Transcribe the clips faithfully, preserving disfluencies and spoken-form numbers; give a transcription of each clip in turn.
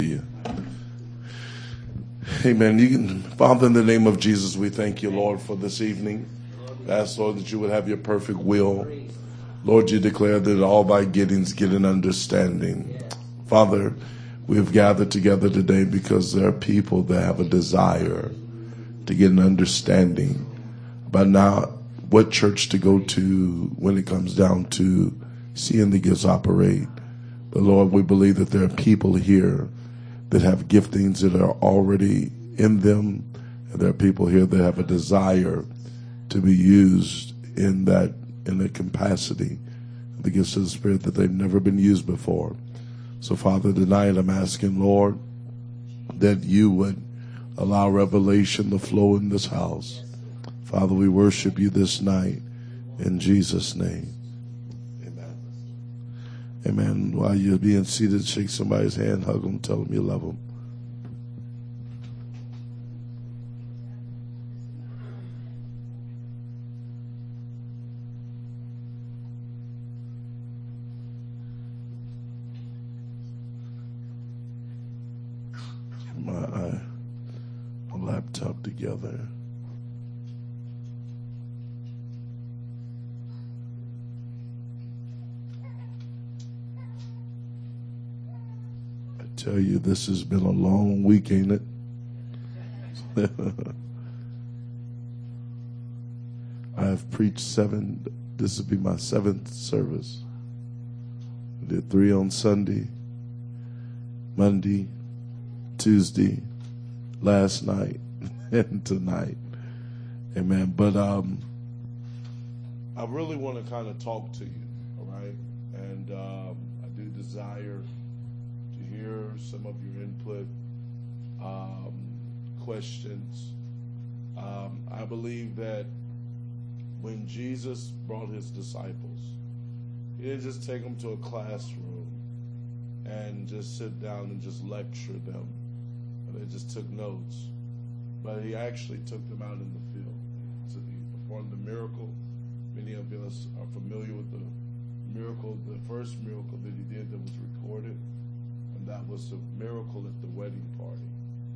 you. Amen. You can, Father, in the name of Jesus, we thank you, Lord, for this evening. I ask, Lord, that you would have your perfect will. Lord, you declare that all thy gettings get an understanding. Father, we have gathered together today because there are people that have a desire to get an understanding about now what church to go to when it comes down to seeing the gifts operate. But Lord, we believe that there are people here that have giftings that are already in them, and there are people here that have a desire to be used in that in the capacity of the gifts of the Spirit that they've never been used before. So, Father, tonight I'm asking, Lord, that you would allow revelation to flow in this house. Father, we worship you this night in Jesus' name. Amen. Amen. While you're being seated, shake somebody's hand, hug them, tell them you love them. My, uh, my laptop together. I tell you, this has been a long week, ain't it? I have preached seven. This will be my seventh service. I did three on Sunday, Monday, Tuesday, last night, and tonight. Amen. But um, I really want to kind of talk to you, all right? And um, I do desire to hear some of your input, um, questions. Um, I believe that when Jesus brought his disciples, he didn't just take them to a classroom and just sit down and just lecture them. They just took notes, but he actually took them out in the field. So he performed the miracle. Many of us are familiar with the miracle, the first miracle that he did that was recorded, and that was the miracle at the wedding party.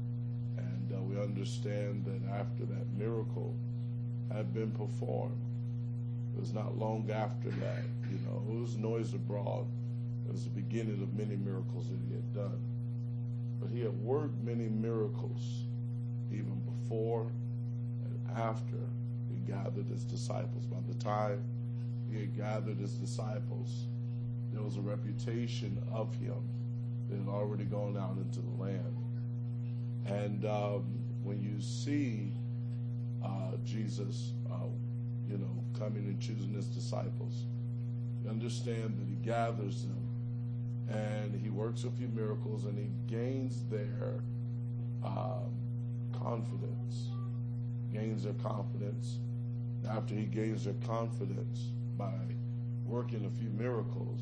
And uh, we understand that after that miracle had been performed, it was not long after that, you know, it was noise abroad. It was the beginning of many miracles that he had done. But he had worked many miracles even before and after he gathered his disciples. By the time he had gathered his disciples, there was a reputation of him that had already gone out into the land. And um, when you see uh, Jesus, uh, you know, coming and choosing his disciples, you understand that he gathers them. And he works a few miracles, and he gains their um, confidence. Gains their confidence. After he gains their confidence by working a few miracles,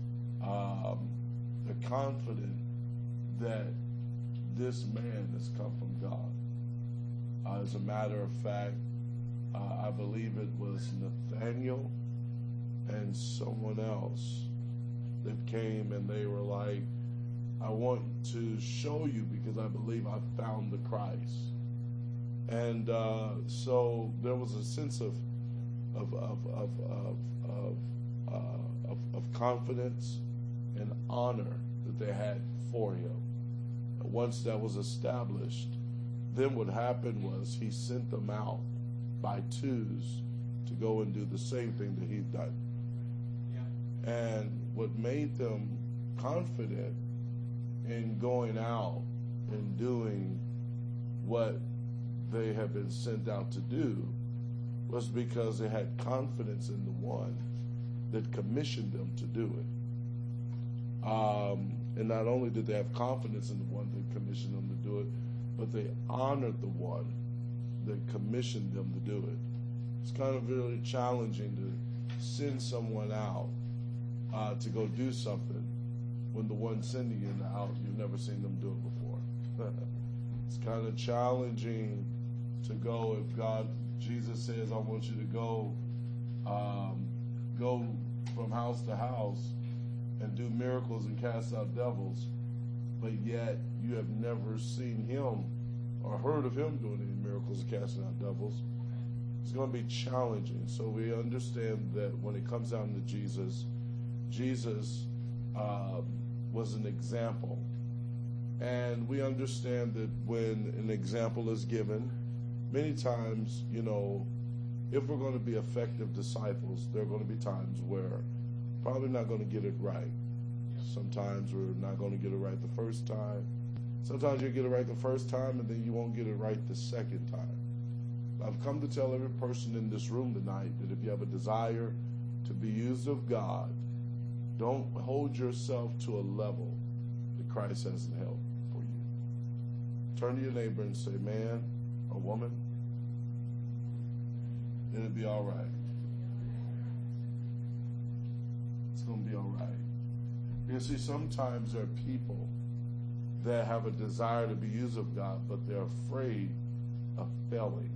um, they're confident that this man has come from God. Uh, as a matter of fact, uh, I believe it was Nathaniel and someone else that came, and they were like, I want to show you because I believe I found the Christ. And uh, so there was a sense of of of of of of, uh, of of confidence and honor that they had for him. And once that was established, then what happened was he sent them out by twos to go and do the same thing that he'd done. And what made them confident in going out and doing what they had been sent out to do was because they had confidence in the one that commissioned them to do it. Um, and not only did they have confidence in the one that commissioned them to do it, but they honored the one that commissioned them to do it. It's kind of really challenging to send someone out Uh, to go do something when the one sending you out, you've never seen them do it before. It's kind of challenging to go if God, Jesus says, I want you to go, um, go from house to house and do miracles and cast out devils, but yet you have never seen him or heard of him doing any miracles or casting out devils, it's going to be challenging. So we understand that when it comes down to Jesus, Jesus uh, was an example. And we understand that when an example is given, many times, you know, if we're going to be effective disciples, there are going to be times where probably not going to get it right. Sometimes we're not going to get it right the first time. Sometimes you get it right the first time, and then you won't get it right the second time. I've come to tell every person in this room tonight that if you have a desire to be used of God, don't hold yourself to a level that Christ hasn't held for you. Turn to your neighbor and say, man or woman, it'll be all right. It's going to be all right. You see, sometimes there are people that have a desire to be used of God, but they're afraid of failing.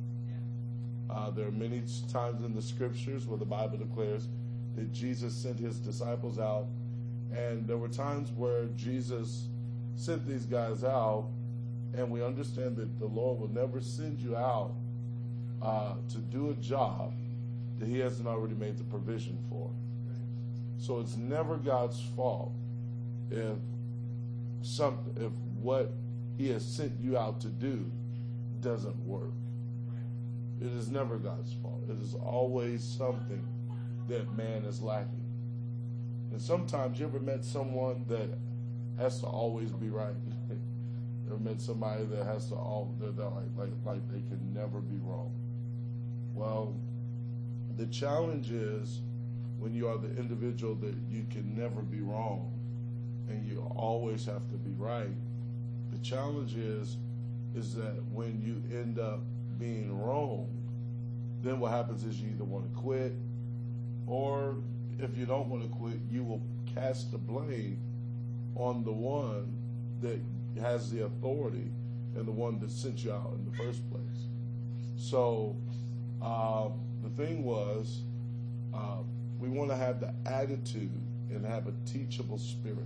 Uh, there are many times in the scriptures where the Bible declares that Jesus sent his disciples out, and there were times where Jesus sent these guys out, and we understand that the Lord will never send you out uh, to do a job that he hasn't already made the provision for. So it's never God's fault if something, if what he has sent you out to do doesn't work. It is never God's fault. It is always something that man is lacking. And sometimes, you ever met someone that has to always be right? Ever met somebody that has to all they're, they're like, like like they can never be wrong? Well, the challenge is when you are the individual that you can never be wrong and you always have to be right. The challenge is is that when you end up being wrong, then what happens is you either want to quit, or if you don't want to quit, you will cast the blame on the one that has the authority and the one that sent you out in the first place. So uh, the thing was, uh, we want to have the attitude and have a teachable spirit.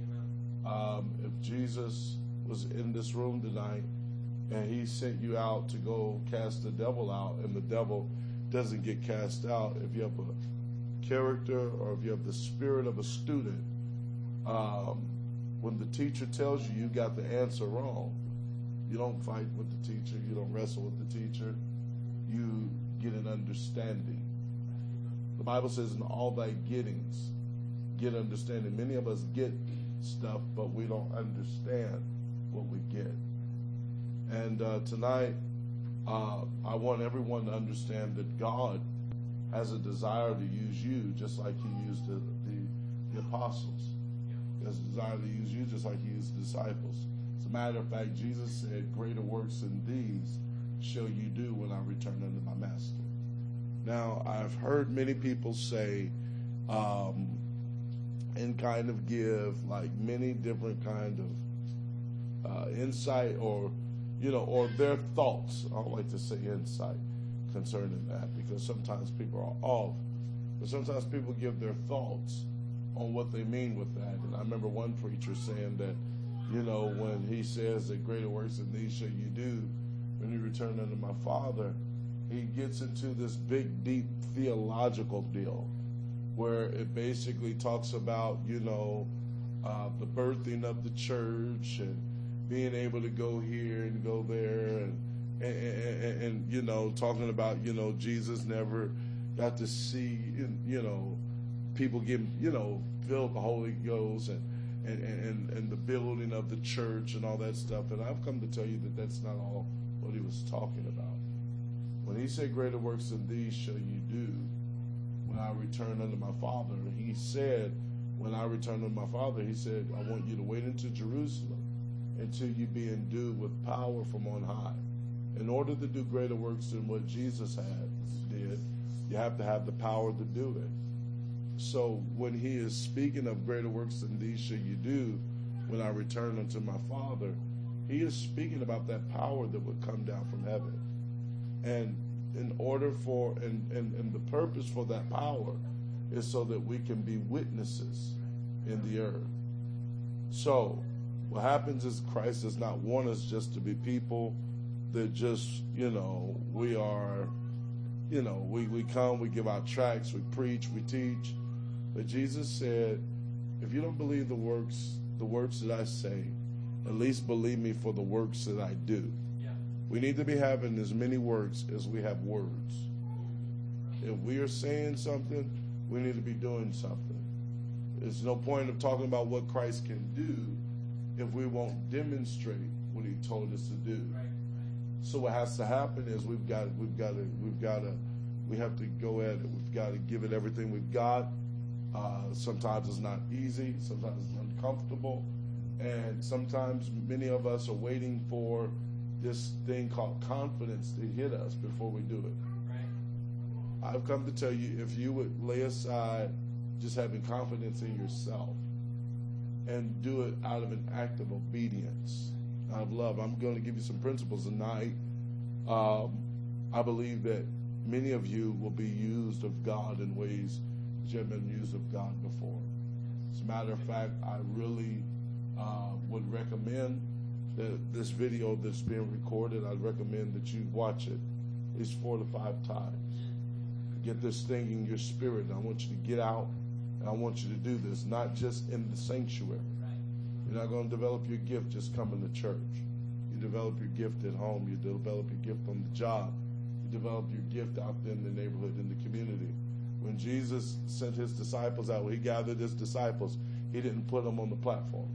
Um, if Jesus was in this room tonight and he sent you out to go cast the devil out, and the devil doesn't get cast out, if you have a character or if you have the spirit of a student, um, when the teacher tells you you got the answer wrong, you don't fight with the teacher, you don't wrestle with the teacher, you get an understanding. The Bible says, in all thy gettings, get understanding. Many of us get stuff, but we don't understand what we get. And uh, tonight, uh, I want everyone to understand that God has a desire to use you just like he used the, the, the apostles. He has a desire to use you just like he used the disciples. As a matter of fact, Jesus said, greater works than these shall you do when I return unto my master. Now, I've heard many people say um, and kind of give like many different kind of uh, insight or, you know, or their thoughts. I don't like to say insight concerning that because sometimes people are off. But sometimes people give their thoughts on what they mean with that. And I remember one preacher saying that, you know, when he says that greater works than these shall you do when you return unto my Father, he gets into this big, deep theological deal where it basically talks about, you know, uh, the birthing of the church and being able to go here and go there and, and, and, and you know, talking about, you know, Jesus never got to see, you know, people get, you know, filled with the Holy Ghost and, and, and, and the building of the church and all that stuff. And I've come to tell you that that's not all what he was talking about. When he said greater works than these shall you do when I return unto my Father, he said, when I return unto my Father, he said, I want you to wait into Jerusalem until you be endued with power from on high. In order to do greater works than what Jesus had did, you have to have the power to do it. So when he is speaking of greater works than these shall you do when I return unto my Father, he is speaking about that power that would come down from heaven. And in order for, and, and, and the purpose for that power is so that we can be witnesses in the earth. So What happens is Christ does not want us just to be people that just, you know, we are, you know, we, we come, we give out tracts, we preach, we teach. But Jesus said, if you don't believe the works, the words that I say, at least believe me for the works that I do. Yeah. We need to be having as many works as we have words. If we are saying something, we need to be doing something. There's no point of talking about what Christ can do if we won't demonstrate what he told us to do. Right, right. So what has to happen is we've got we've got to we've got to we have to go at it. We've got to give it everything we've got. Uh, sometimes it's not easy. Sometimes it's uncomfortable, and sometimes many of us are waiting for this thing called confidence to hit us before we do it. Right. I've come to tell you, if you would lay aside just having confidence in yourself and do it out of an act of obedience, out of love. I'm going to give you some principles tonight. Um, I believe that many of you will be used of God in ways that you haven't been used of God before. As a matter of fact, I really uh, would recommend that this video that's being recorded, I'd recommend that you watch it at least four to five times. Get this thing in your spirit. I want you to get out, and I want you to do this, not just in the sanctuary. You're not going to develop your gift just coming to church. You develop your gift at home. You develop your gift on the job. You develop your gift out there in the neighborhood, in the community. When Jesus sent his disciples out, when he gathered his disciples, he didn't put them on the platform.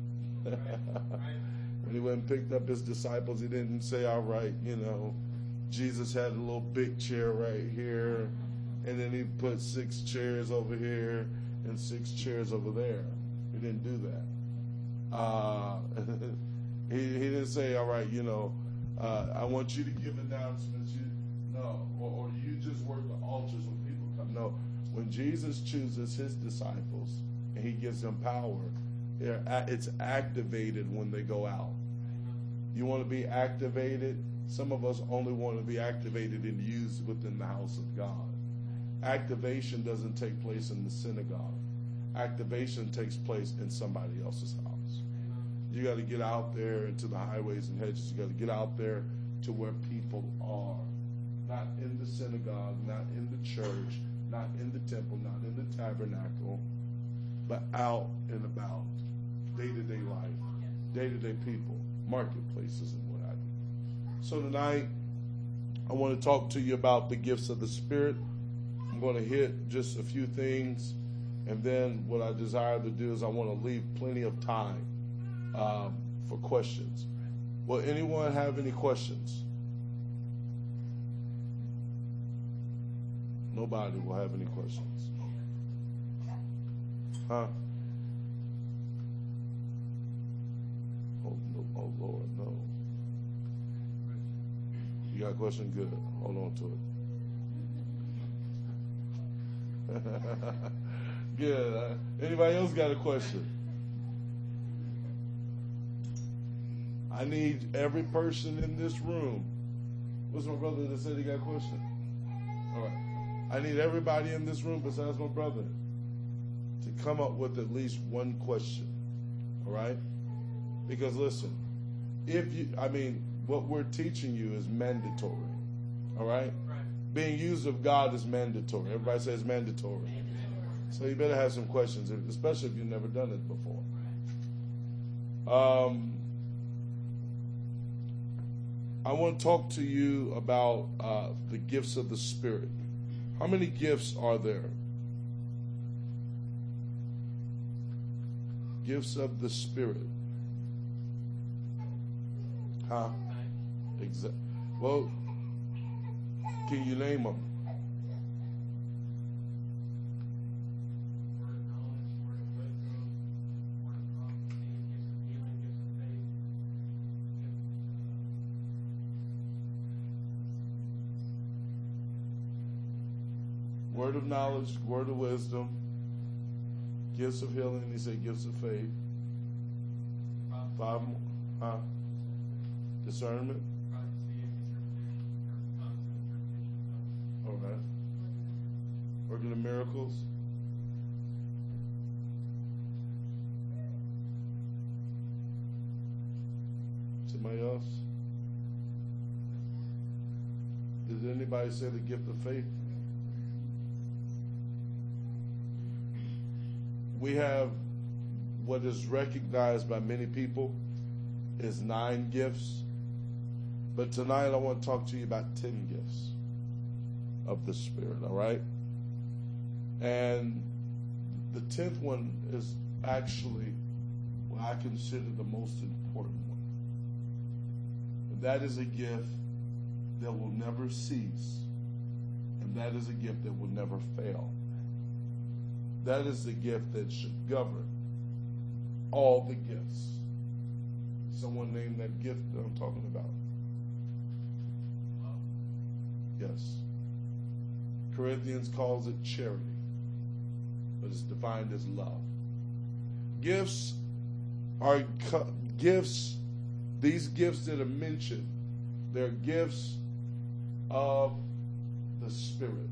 When he went and picked up his disciples, he didn't say, all right, you know, Jesus had a little big chair right here, and then he put six chairs over here and six chairs over there. He didn't do that. Uh, he, he didn't say, all right, you know, uh, I want you to give announcements. You, no, or, or you just work the altars when people come. No, when Jesus chooses his disciples and he gives them power, it's activated when they go out. You want to be activated? Some of us only want to be activated and used within the house of God. Activation doesn't take place in the synagogue. Activation takes place in somebody else's house. You got to get out there into the highways and hedges. You got to get out there to where people are. Not in the synagogue, not in the church, not in the temple, not in the tabernacle, but out and about. Day-to-day life, day-to-day people, marketplaces and what have you. So tonight, I want to talk to you about the gifts of the Spirit. I'm going to hit just a few things, and then what I desire to do is I want to leave plenty of time um, for questions. Will anyone have any questions? Nobody will have any questions. Huh? Oh, no, oh Lord, no. You got a question? Good. Hold on to it. Good. Uh, anybody else got a question? I need every person in this room. What's my brother that said he got a question? All right. I need everybody in this room besides my brother to come up with at least one question. All right? Because listen, if you, I mean, what we're teaching you is mandatory. All right? Right. Being used of God is mandatory. Everybody says mandatory. Amen. So you better have some questions, especially if you've never done it before. Um, I want to talk to you about uh, the gifts of the Spirit. How many gifts are there? Gifts of the Spirit. Huh? Exactly. Well, can you name them? Word of knowledge, word of wisdom, gifts of healing, he said gifts of faith. Five more. Huh? Discernment. All right. Working of miracles. Anybody else? Did anybody say the gift of faith? We have what is recognized by many people is nine gifts. But tonight I want to talk to you about ten gifts of the Spirit, all right? And the tenth one is actually what I consider the most important one. And that is a gift that will never cease. And that is a gift that will never fail. That is the gift that should govern all the gifts. Someone named that gift that I'm talking about. Yes. Corinthians calls it charity, but it's defined as love. Gifts are gifts, these gifts that are mentioned, they're gifts of the Spirit.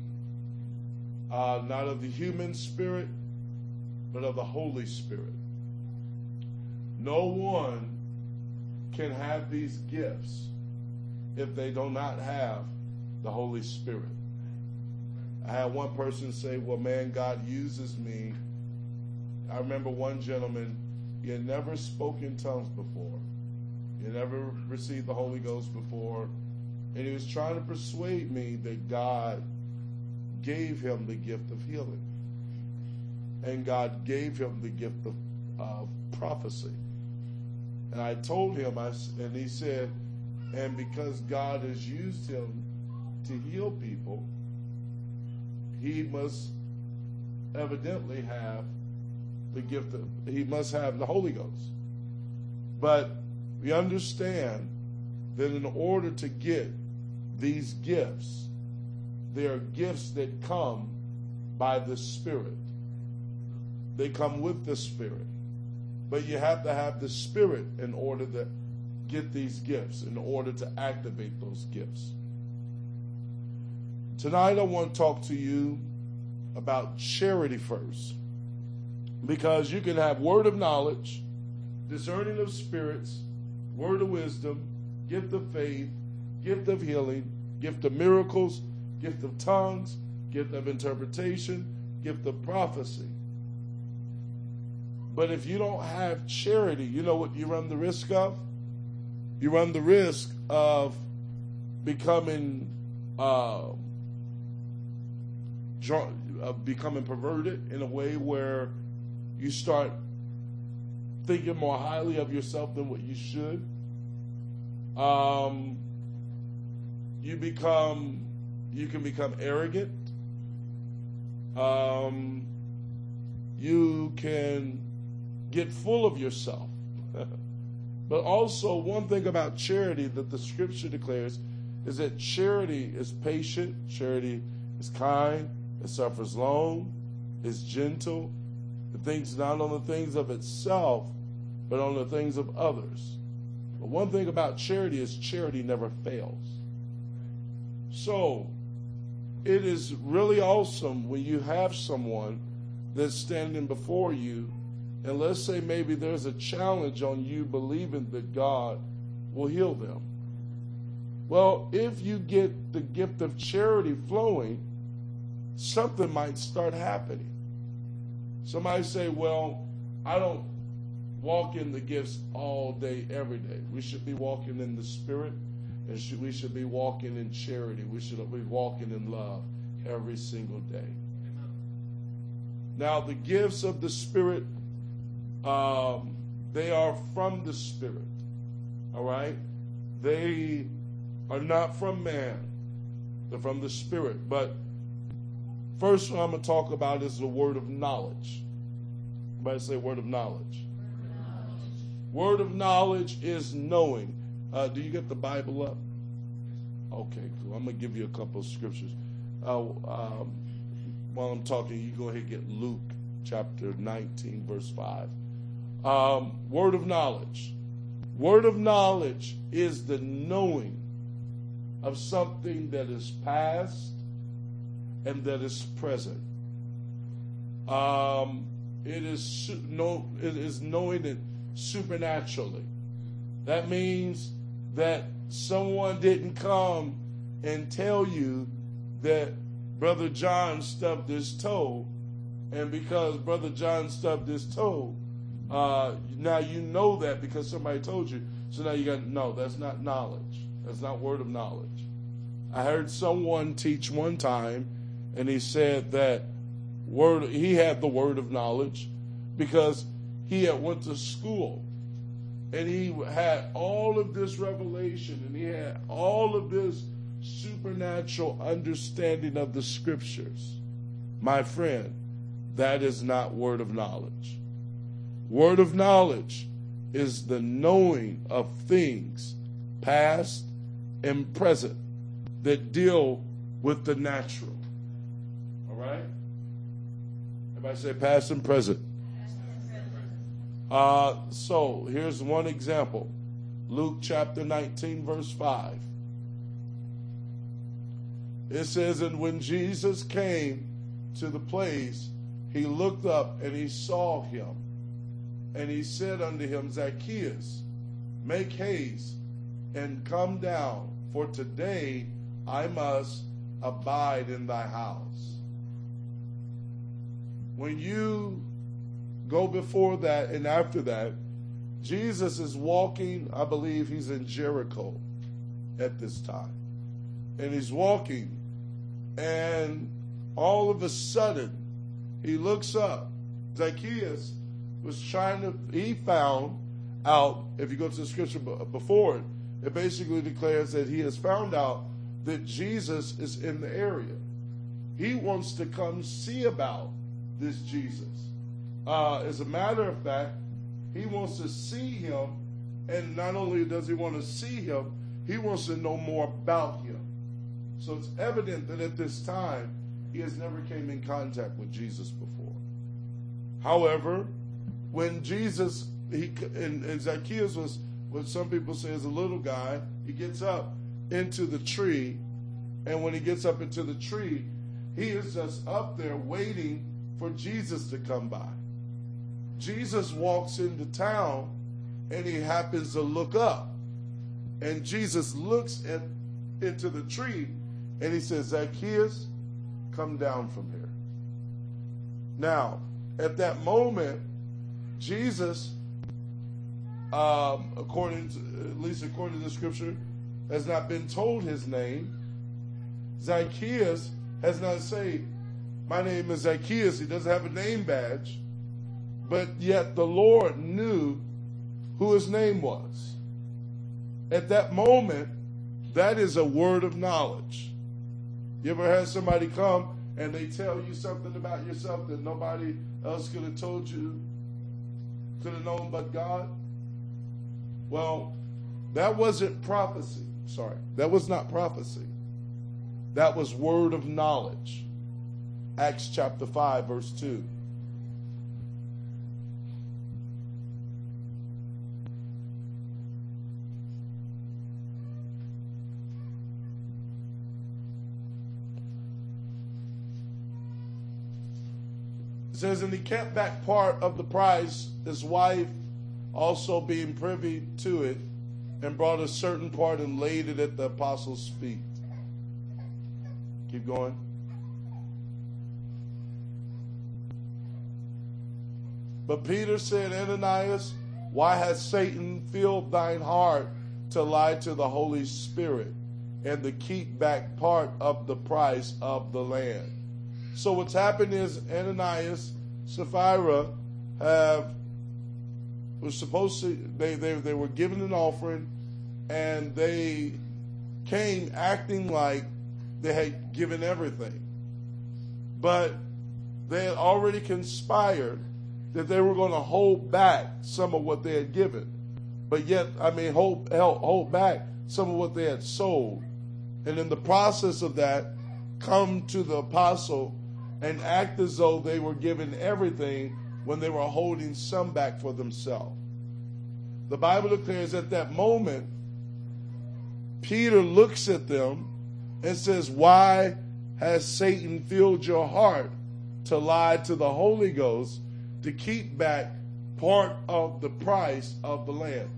Uh, not of the human spirit, but of the Holy Spirit. No one can have these gifts if they do not have the Holy Spirit. I had one person say, well, man, God uses me. I remember one gentleman, he had never spoken in tongues before. He had never received the Holy Ghost before. And he was trying to persuade me that God gave him the gift of healing. And God gave him the gift of, of prophecy. And I told him, I, and he said, and because God has used him to heal people, he must evidently have the gift of, he must have the Holy Ghost. But we understand that in order to get these gifts, there are gifts that come by the Spirit. They come with the Spirit. But you have to have the Spirit in order to get these gifts, in order to activate those gifts. Tonight I want to talk to you about charity first. Because you can have word of knowledge, discerning of spirits, word of wisdom, gift of faith, gift of healing, gift of miracles, gift of tongues, gift of interpretation, gift of prophecy. But if you don't have charity, you know what you run the risk of? You run the risk of becoming uh, drunk, of becoming perverted in a way where you start thinking more highly of yourself than what you should. Um, you become, you can become arrogant. Um, you can get full of yourself. But also, one thing about charity that the scripture declares is that charity is patient, charity is kind, it suffers long, is gentle, it thinks not on the things of itself, but on the things of others. But one thing about charity is charity never fails. So, it is really awesome when you have someone that's standing before you, and let's say maybe there's a challenge on you believing that God will heal them. Well, if you get the gift of charity flowing, something might start happening. Somebody say, well, I don't walk in the gifts all day, every day. We should be walking in the Spirit, and should, we should be walking in charity. We should be walking in love every single day. Now, the gifts of the Spirit, um, they are from the Spirit, all right? They are not from man. They're from the Spirit. But first one I'm going to talk about is the word of knowledge. Everybody say word of knowledge. Word of knowledge is knowing. Uh, do you get the Bible up? Okay, cool. I'm going to give you a couple of scriptures. Uh, um, while I'm talking, you go ahead and get Luke chapter nineteen, verse five. Um, word of knowledge. Word of knowledge is the knowing of something that is past and that is present. Um, it is no, it is knowing it supernaturally. That means that someone didn't come and tell you that Brother John stubbed his toe, and because Brother John stubbed his toe, uh, now you know that because somebody told you. So now you got, no, that's not knowledge. That's not word of knowledge. I heard someone teach one time, and he said that word he had the word of knowledge because he had went to school, and he had all of this revelation, and he had all of this supernatural understanding of the scriptures. My friend, that is not word of knowledge. Word of knowledge is the knowing of things past and present that deal with the natural. All right? Everybody say past and present. Uh, so here's one example. Luke chapter nineteen, verse five. It says, and when Jesus came to the place, he looked up and he saw him. And he said unto him, Zacchaeus, make haste and come down, for today I must abide in thy house. When you go before that and after that, Jesus is walking, I believe he's in Jericho at this time. And he's walking, and all of a sudden, he looks up. Zacchaeus was trying to, he found out, if you go to the scripture before it, it basically declares that he has found out that Jesus is in the area. He wants to come see about this Jesus. Uh, as a matter of fact, he wants to see him, and not only does he want to see him, he wants to know more about him. So it's evident that at this time, he has never came in contact with Jesus before. However, when Jesus, he and, and Zacchaeus was, what some people say is a little guy, he gets up into the tree, and when he gets up into the tree, he is just up there waiting for Jesus to come by. Jesus walks into town, and he happens to look up, and Jesus looks at into the tree, and he says, Zacchaeus, come down from here. Now, at that moment, Jesus, um, according to, at least according to the scripture, has not been told his name. Zacchaeus has not said, my name is Zacchaeus. He doesn't have a name badge. But yet the Lord knew who his name was. At that moment, that is a word of knowledge. You ever had somebody come and they tell you something about yourself that nobody else could have told you, could have known but God? Well, that wasn't prophecy. Sorry, that was not prophecy. That was word of knowledge. Acts chapter five, verse two. It says, and he kept back part of the price, his wife also being privy to it, and brought a certain part and laid it at the apostles' feet. Keep going. But Peter said, Ananias, why has Satan filled thine heart to lie to the Holy Spirit and to keep back part of the price of the land? So what's happened is Ananias, Sapphira have was supposed to they, they they were given an offering, and they came acting like they had given everything. But they had already conspired that they were going to hold back some of what they had given. But yet, I mean, hold, hold, hold back some of what they had sold. And in the process of that, come to the apostle and act as though they were given everything when they were holding some back for themselves. The Bible declares at that moment, Peter looks at them and says, why has Satan filled your heart to lie to the Holy Ghost to keep back part of the price of the land?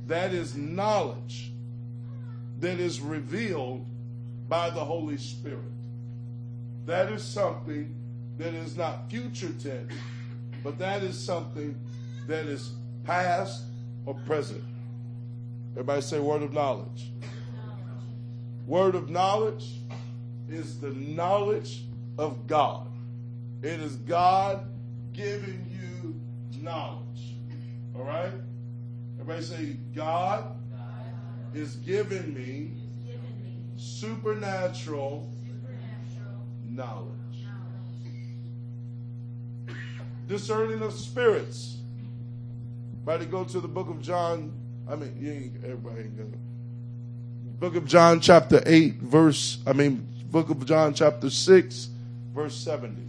that is knowledge that is revealed by the Holy Spirit. That is something that is not future tense, but that is something that is past or present. Everybody say word of knowledge. Word of knowledge is the knowledge of God. It is God giving you knowledge. All right? Everybody say, God, God is giving me, is giving me supernatural, supernatural knowledge. knowledge. Discerning of spirits. Everybody go to the book of John. I mean, you ain't, everybody ain't gonna. Book of John chapter eight, verse, I mean, book of John chapter six, verse seventy.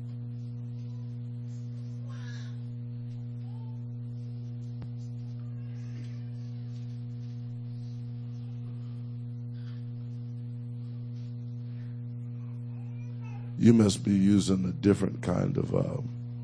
You must be using a different kind of, um,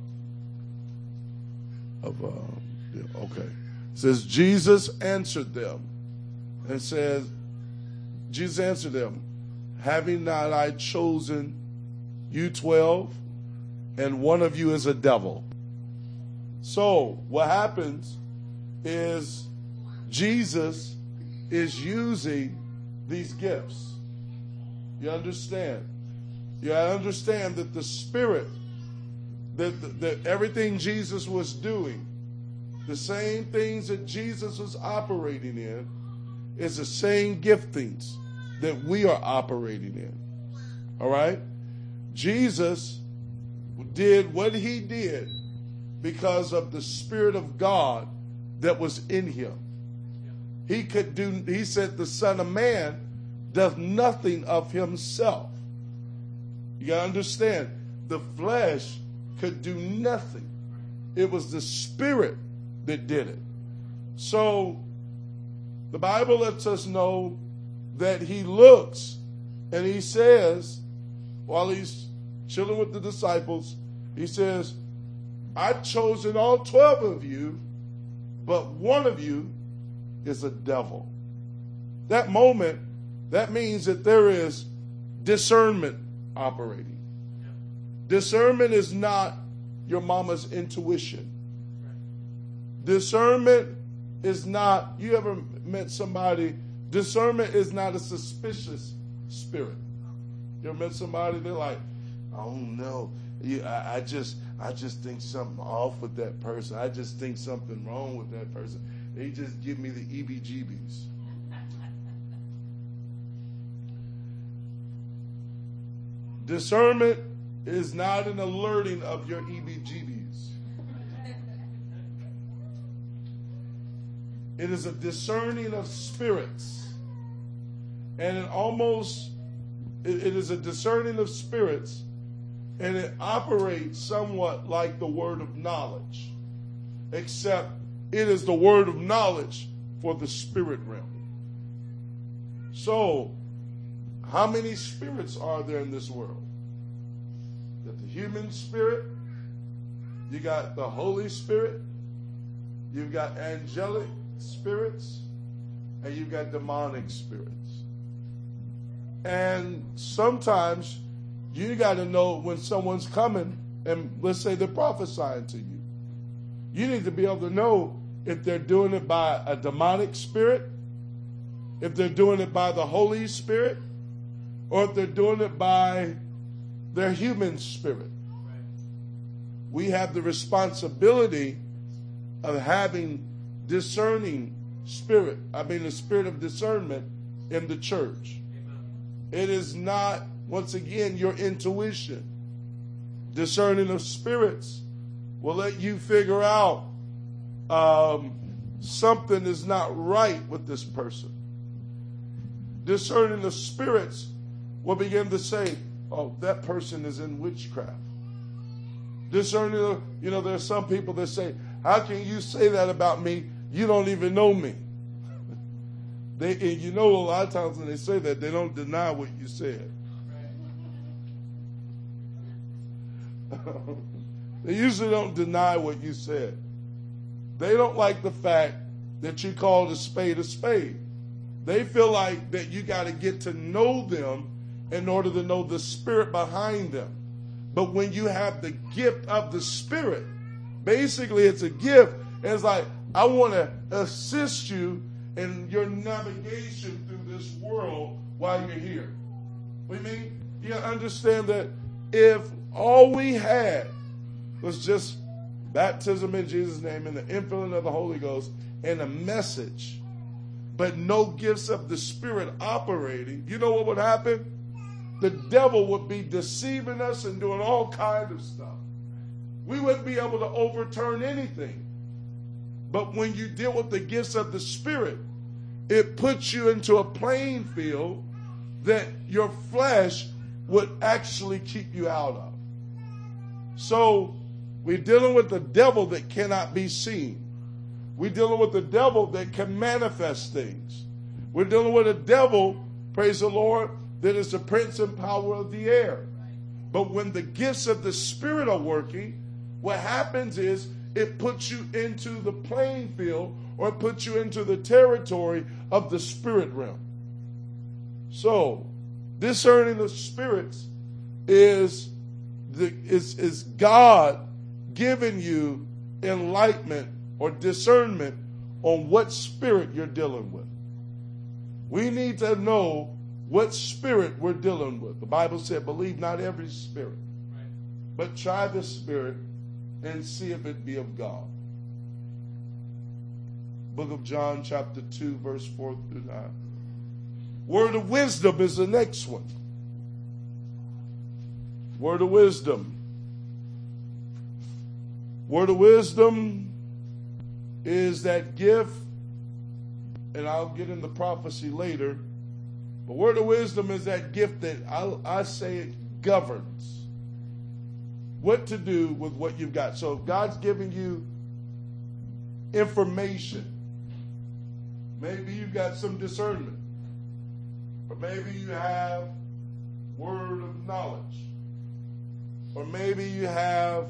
of uh, yeah, okay. It says, Jesus answered them and said, Jesus answered them, having not I chosen you twelve, and one of you is a devil. So what happens is Jesus is using these gifts. You understand? You understand that the Spirit, that, that everything Jesus was doing, the same things that Jesus was operating in, is the same giftings that we are operating in. All right? Jesus did what he did because of the Spirit of God that was in him. He could do, he said, the Son of Man does nothing of himself. You got to understand, the flesh could do nothing. It was the Spirit that did it. So the Bible lets us know that he looks and he says, while he's chilling with the disciples, he says, I've chosen all twelve of you, but one of you is a devil. That moment, that means that there is discernment operating. Discernment is not your mama's intuition. Discernment is not, you ever met somebody, discernment is not a suspicious spirit. You ever met somebody, they're like, I don't know. Yeah, I, I just I just think something off with that person. I just think something wrong with that person. They just give me the E B G Bs. Discernment is not an alerting of your E B G Bs. It is a discerning of spirits. And it almost, it, it is a discerning of spirits, and it operates somewhat like the word of knowledge, except it is the word of knowledge for the spirit realm. So, how many spirits are there in this world? You got the human spirit, you got the Holy Spirit, you've got angelic spirits, and you've got demonic spirits. And sometimes you got to know when someone's coming, and let's say they're prophesying to you. You need to be able to know if they're doing it by a demonic spirit, if they're doing it by the Holy Spirit, or if they're doing it by their human spirit. We have the responsibility of having discerning spirit, I mean the spirit of discernment in the church. It is not, once again, your intuition. Discerning of spirits will let you figure out um, something is not right with this person. Discerning of spirits will begin to say, oh, that person is in witchcraft. Discerning of, you know, there's some people that say, how can you say that about me? You don't even know me. They, and you know, a lot of times when they say that, they don't deny what you said. They usually don't deny what you said. They don't like the fact that you call a spade a spade. They feel like that you got to get to know them in order to know the spirit behind them. But when you have the gift of the Spirit, basically it's a gift. And it's like, I want to assist you in your navigation through this world while you're here. What do you mean? You understand that if all we had was just baptism in Jesus' name and the infilling of the Holy Ghost and a message, but no gifts of the Spirit operating, you know what would happen? The devil would be deceiving us and doing all kinds of stuff. We wouldn't be able to overturn anything. But when you deal with the gifts of the Spirit, it puts you into a playing field that your flesh would actually keep you out of. So we're dealing with the devil that cannot be seen. We're dealing with the devil that can manifest things. We're dealing with a devil, praise the Lord, that is the prince and power of the air. But when the gifts of the Spirit are working, what happens is it puts you into the playing field, or it puts you into the territory of the spirit realm. So, discerning the spirits is, the, is, is God giving you enlightenment or discernment on what spirit you're dealing with. We need to know what spirit we're dealing with. The Bible said, believe not every spirit, right, but try the spirit and see if it be of God. Book of John, chapter two, verse four through nine. Word of wisdom is the next one. Word of wisdom. Word of wisdom is that gift, and I'll get into prophecy later. But word of wisdom is that gift that I, I say it governs what to do with what you've got. So if God's giving you information, maybe you've got some discernment, or maybe you have word of knowledge, or maybe you have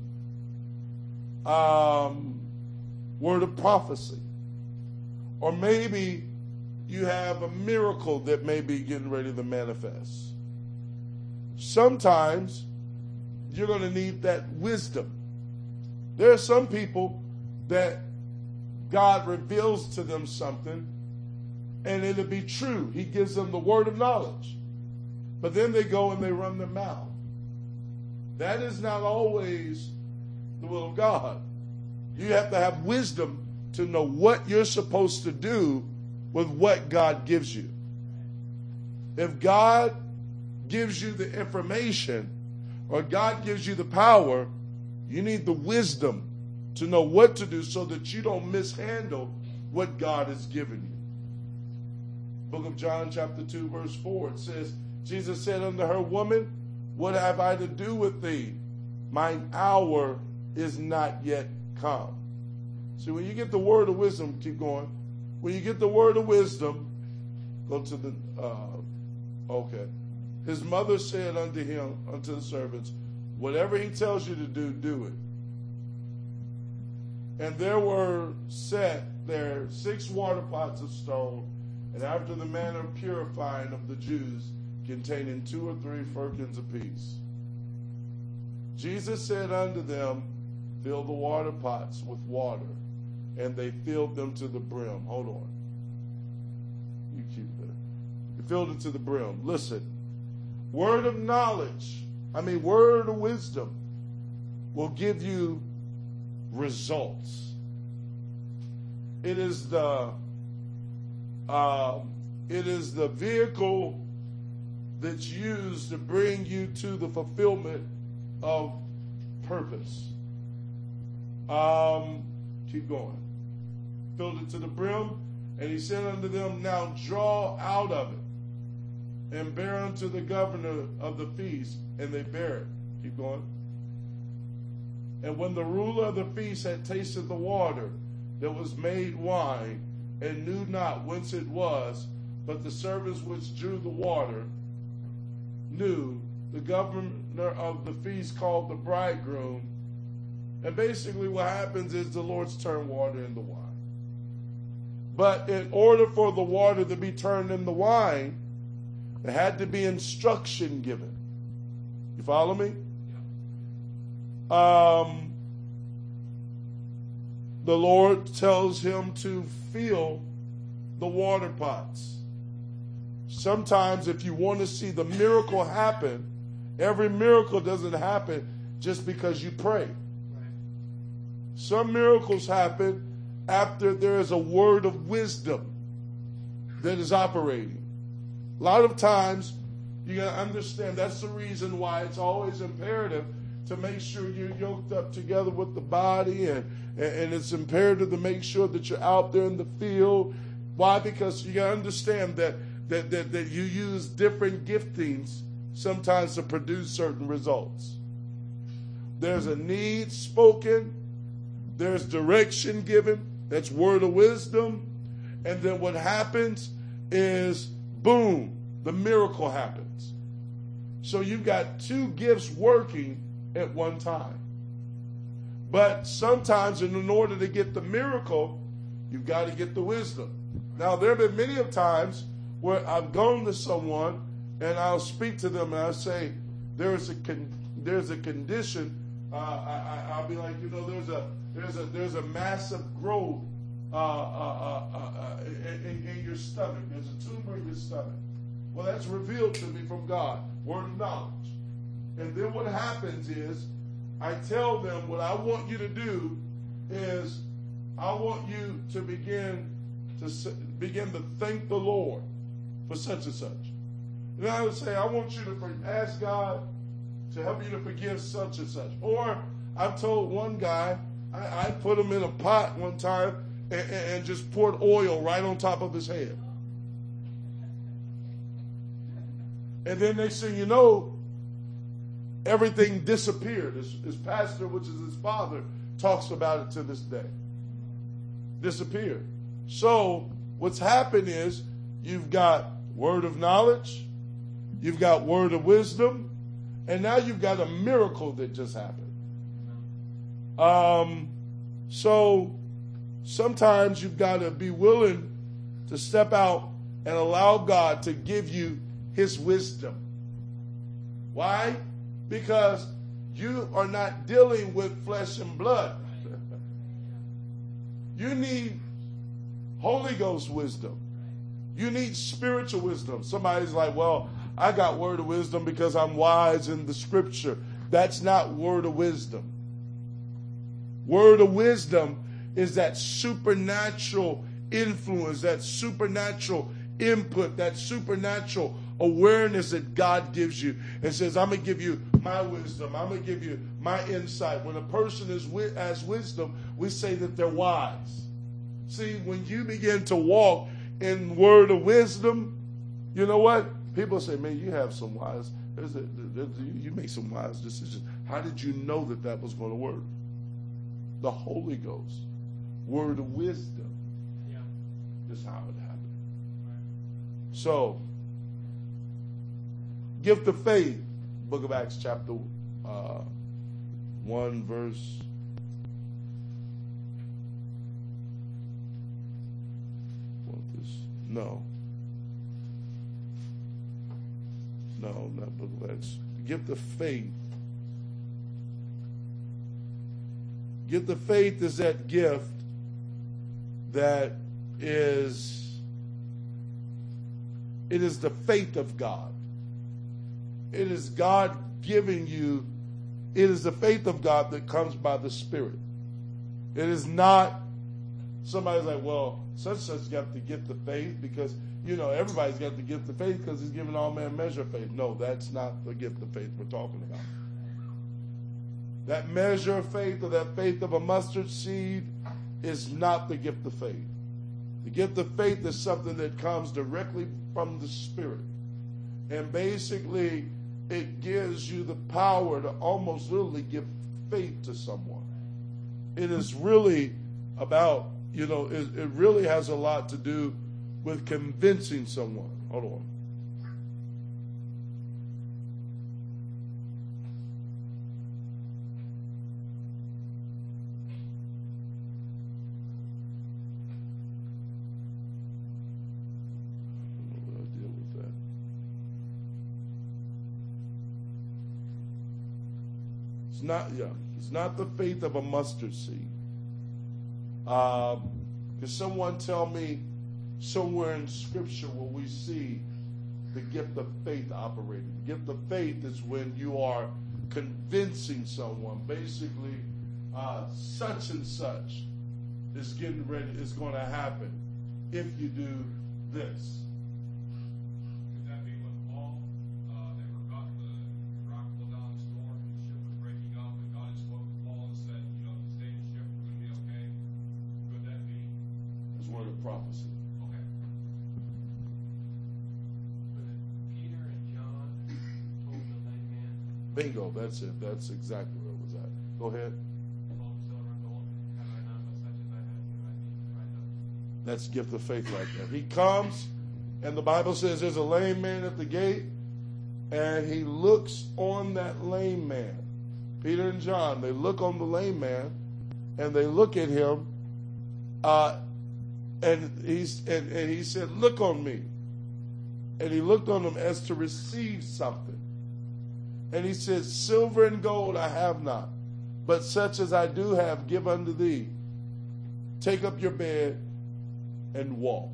um, word of prophecy, or maybe you have a miracle that may be getting ready to manifest. Sometimes you're going to need that wisdom. There are some people that God reveals to them something and it'll be true. He gives them the word of knowledge. But then they go and they run their mouth. That is not always the will of God. You have to have wisdom to know what you're supposed to do with what God gives you. If God gives you the information or God gives you the power, you need the wisdom to know what to do so that you don't mishandle what God has given you. Book of John chapter two verse four, it says, Jesus said unto her, Woman, what have I to do with thee? Mine hour is not yet come. See, when you get the word of wisdom, keep going. When you get the word of wisdom, go to the, uh, okay. His mother said unto him, unto the servants, whatever he tells you to do, do it. And there were set there six water pots of stone, and after the manner of purifying of the Jews, containing two or three firkins apiece. Jesus said unto them, fill the water pots with water. And they filled them to the brim. Hold on. You keep that. They filled it to the brim. Listen. Word of knowledge, I mean word of wisdom, will give you results. It is the uh, it is the vehicle that's used to bring you to the fulfillment of purpose. Um, keep going. Filled it to the brim, and he said unto them, now draw out of it, and bear unto the governor of the feast, and they bear it. Keep going. And when the ruler of the feast had tasted the water that was made wine, and knew not whence it was, but the servants which drew the water knew, the governor of the feast called the bridegroom. And basically what happens is the Lord's turned water into wine. But in order for the water to be turned into wine, there had to be instruction given. You follow me? Um, the Lord tells him to fill the water pots. Sometimes if you want to see the miracle happen, every miracle doesn't happen just because you pray. Some miracles happen after there is a word of wisdom that is operating. A lot of times, you got to understand that's the reason why it's always imperative to make sure you're yoked up together with the body, and, and it's imperative to make sure that you're out there in the field. Why? Because you got to understand that, that, that, that you use different giftings sometimes to produce certain results. There's a need spoken. There's direction given. That's word of wisdom. And then what happens is, boom, the miracle happens. So you've got two gifts working at one time. But sometimes in order to get the miracle, you've got to get the wisdom. Now, there have been many of times where I've gone to someone and I'll speak to them and I say, there's a con- there's a condition. Uh, I, I, I'll be like, you know, there's a there's a there's a massive growth uh, uh, uh, uh, in, in your stomach. There's a tumor in your stomach. Well, that's revealed to me from God, word of knowledge. And then what happens is, I tell them what I want you to do is, I want you to begin to begin to thank the Lord for such and such. And I would say, I want you to ask God to help you to forgive such and such. Or I've told one guy, I, I put him in a pot one time and, and just poured oil right on top of his head. And then they say, you know, everything disappeared. His, his pastor, which is his father, talks about it to this day. Disappeared. So what's happened is, you've got word of knowledge, you've got word of wisdom, and now you've got a miracle that just happened. Um, so sometimes you've got to be willing to step out and allow God to give you his wisdom. Why? Because you are not dealing with flesh and blood. You need Holy Ghost wisdom. You need spiritual wisdom. Somebody's like, well, I got word of wisdom because I'm wise in the scripture. That's not word of wisdom. Word of wisdom is that supernatural influence, that supernatural input, that supernatural awareness that God gives you and says, I'm going to give you my wisdom. I'm going to give you my insight. When a person is wi- has wisdom, we say that they're wise. See, when you begin to walk in word of wisdom, you know what? People say, man, you have some wise, there's a, there's a, you make some wise decisions. How did you know that that was going to work? The Holy Ghost, word of wisdom, yeah, is how it happened. So, gift of faith, Book of Acts chapter uh, one, verse what this? No. No, not Book of Acts. Gift of faith. Gift of faith is that gift that is, it is the faith of God. It is God giving you, it is the faith of God that comes by the Spirit. It is not, somebody's like, well, such and such got the gift of faith because, you know, everybody's got the gift of faith because he's given all men measure of faith. No, that's not the gift of faith we're talking about. That measure of faith, or that faith of a mustard seed, is not the gift of faith. The gift of faith is something that comes directly from the Spirit. And basically, it gives you the power to almost literally give faith to someone. It is really about, you know, it, it really has a lot to do with convincing someone. Hold on. It's not, yeah, it's not the faith of a mustard seed. Um, can someone tell me somewhere in Scripture where we see the gift of faith operating? The gift of faith is when you are convincing someone, basically, uh, such and such is getting ready, is going to happen if you do this. Could that be when Paul, uh, they were about to rock pulled down the storm and the ship was breaking up, and God had spoken to Paul and said, you know, stay in the ship, we're going to be okay? Could that be? That's word of prophecy. Okay. Was it Peter and John told the lame man, Bingo, that's it. That's exactly where it was at. Go ahead. "Gold, silver, and gold have I none, but such as I have, give I thee, rise up." That's gift of faith right there. He comes, and the Bible says there's a lame man at the gate, and he looks on that lame man. Peter and John, they look on the lame man, and they look at him, uh, and he's and, and he said, "Look on me." And he looked on him as to receive something. And he said, "Silver and gold I have not, but such as I do have give unto thee. Take up your bed and walk."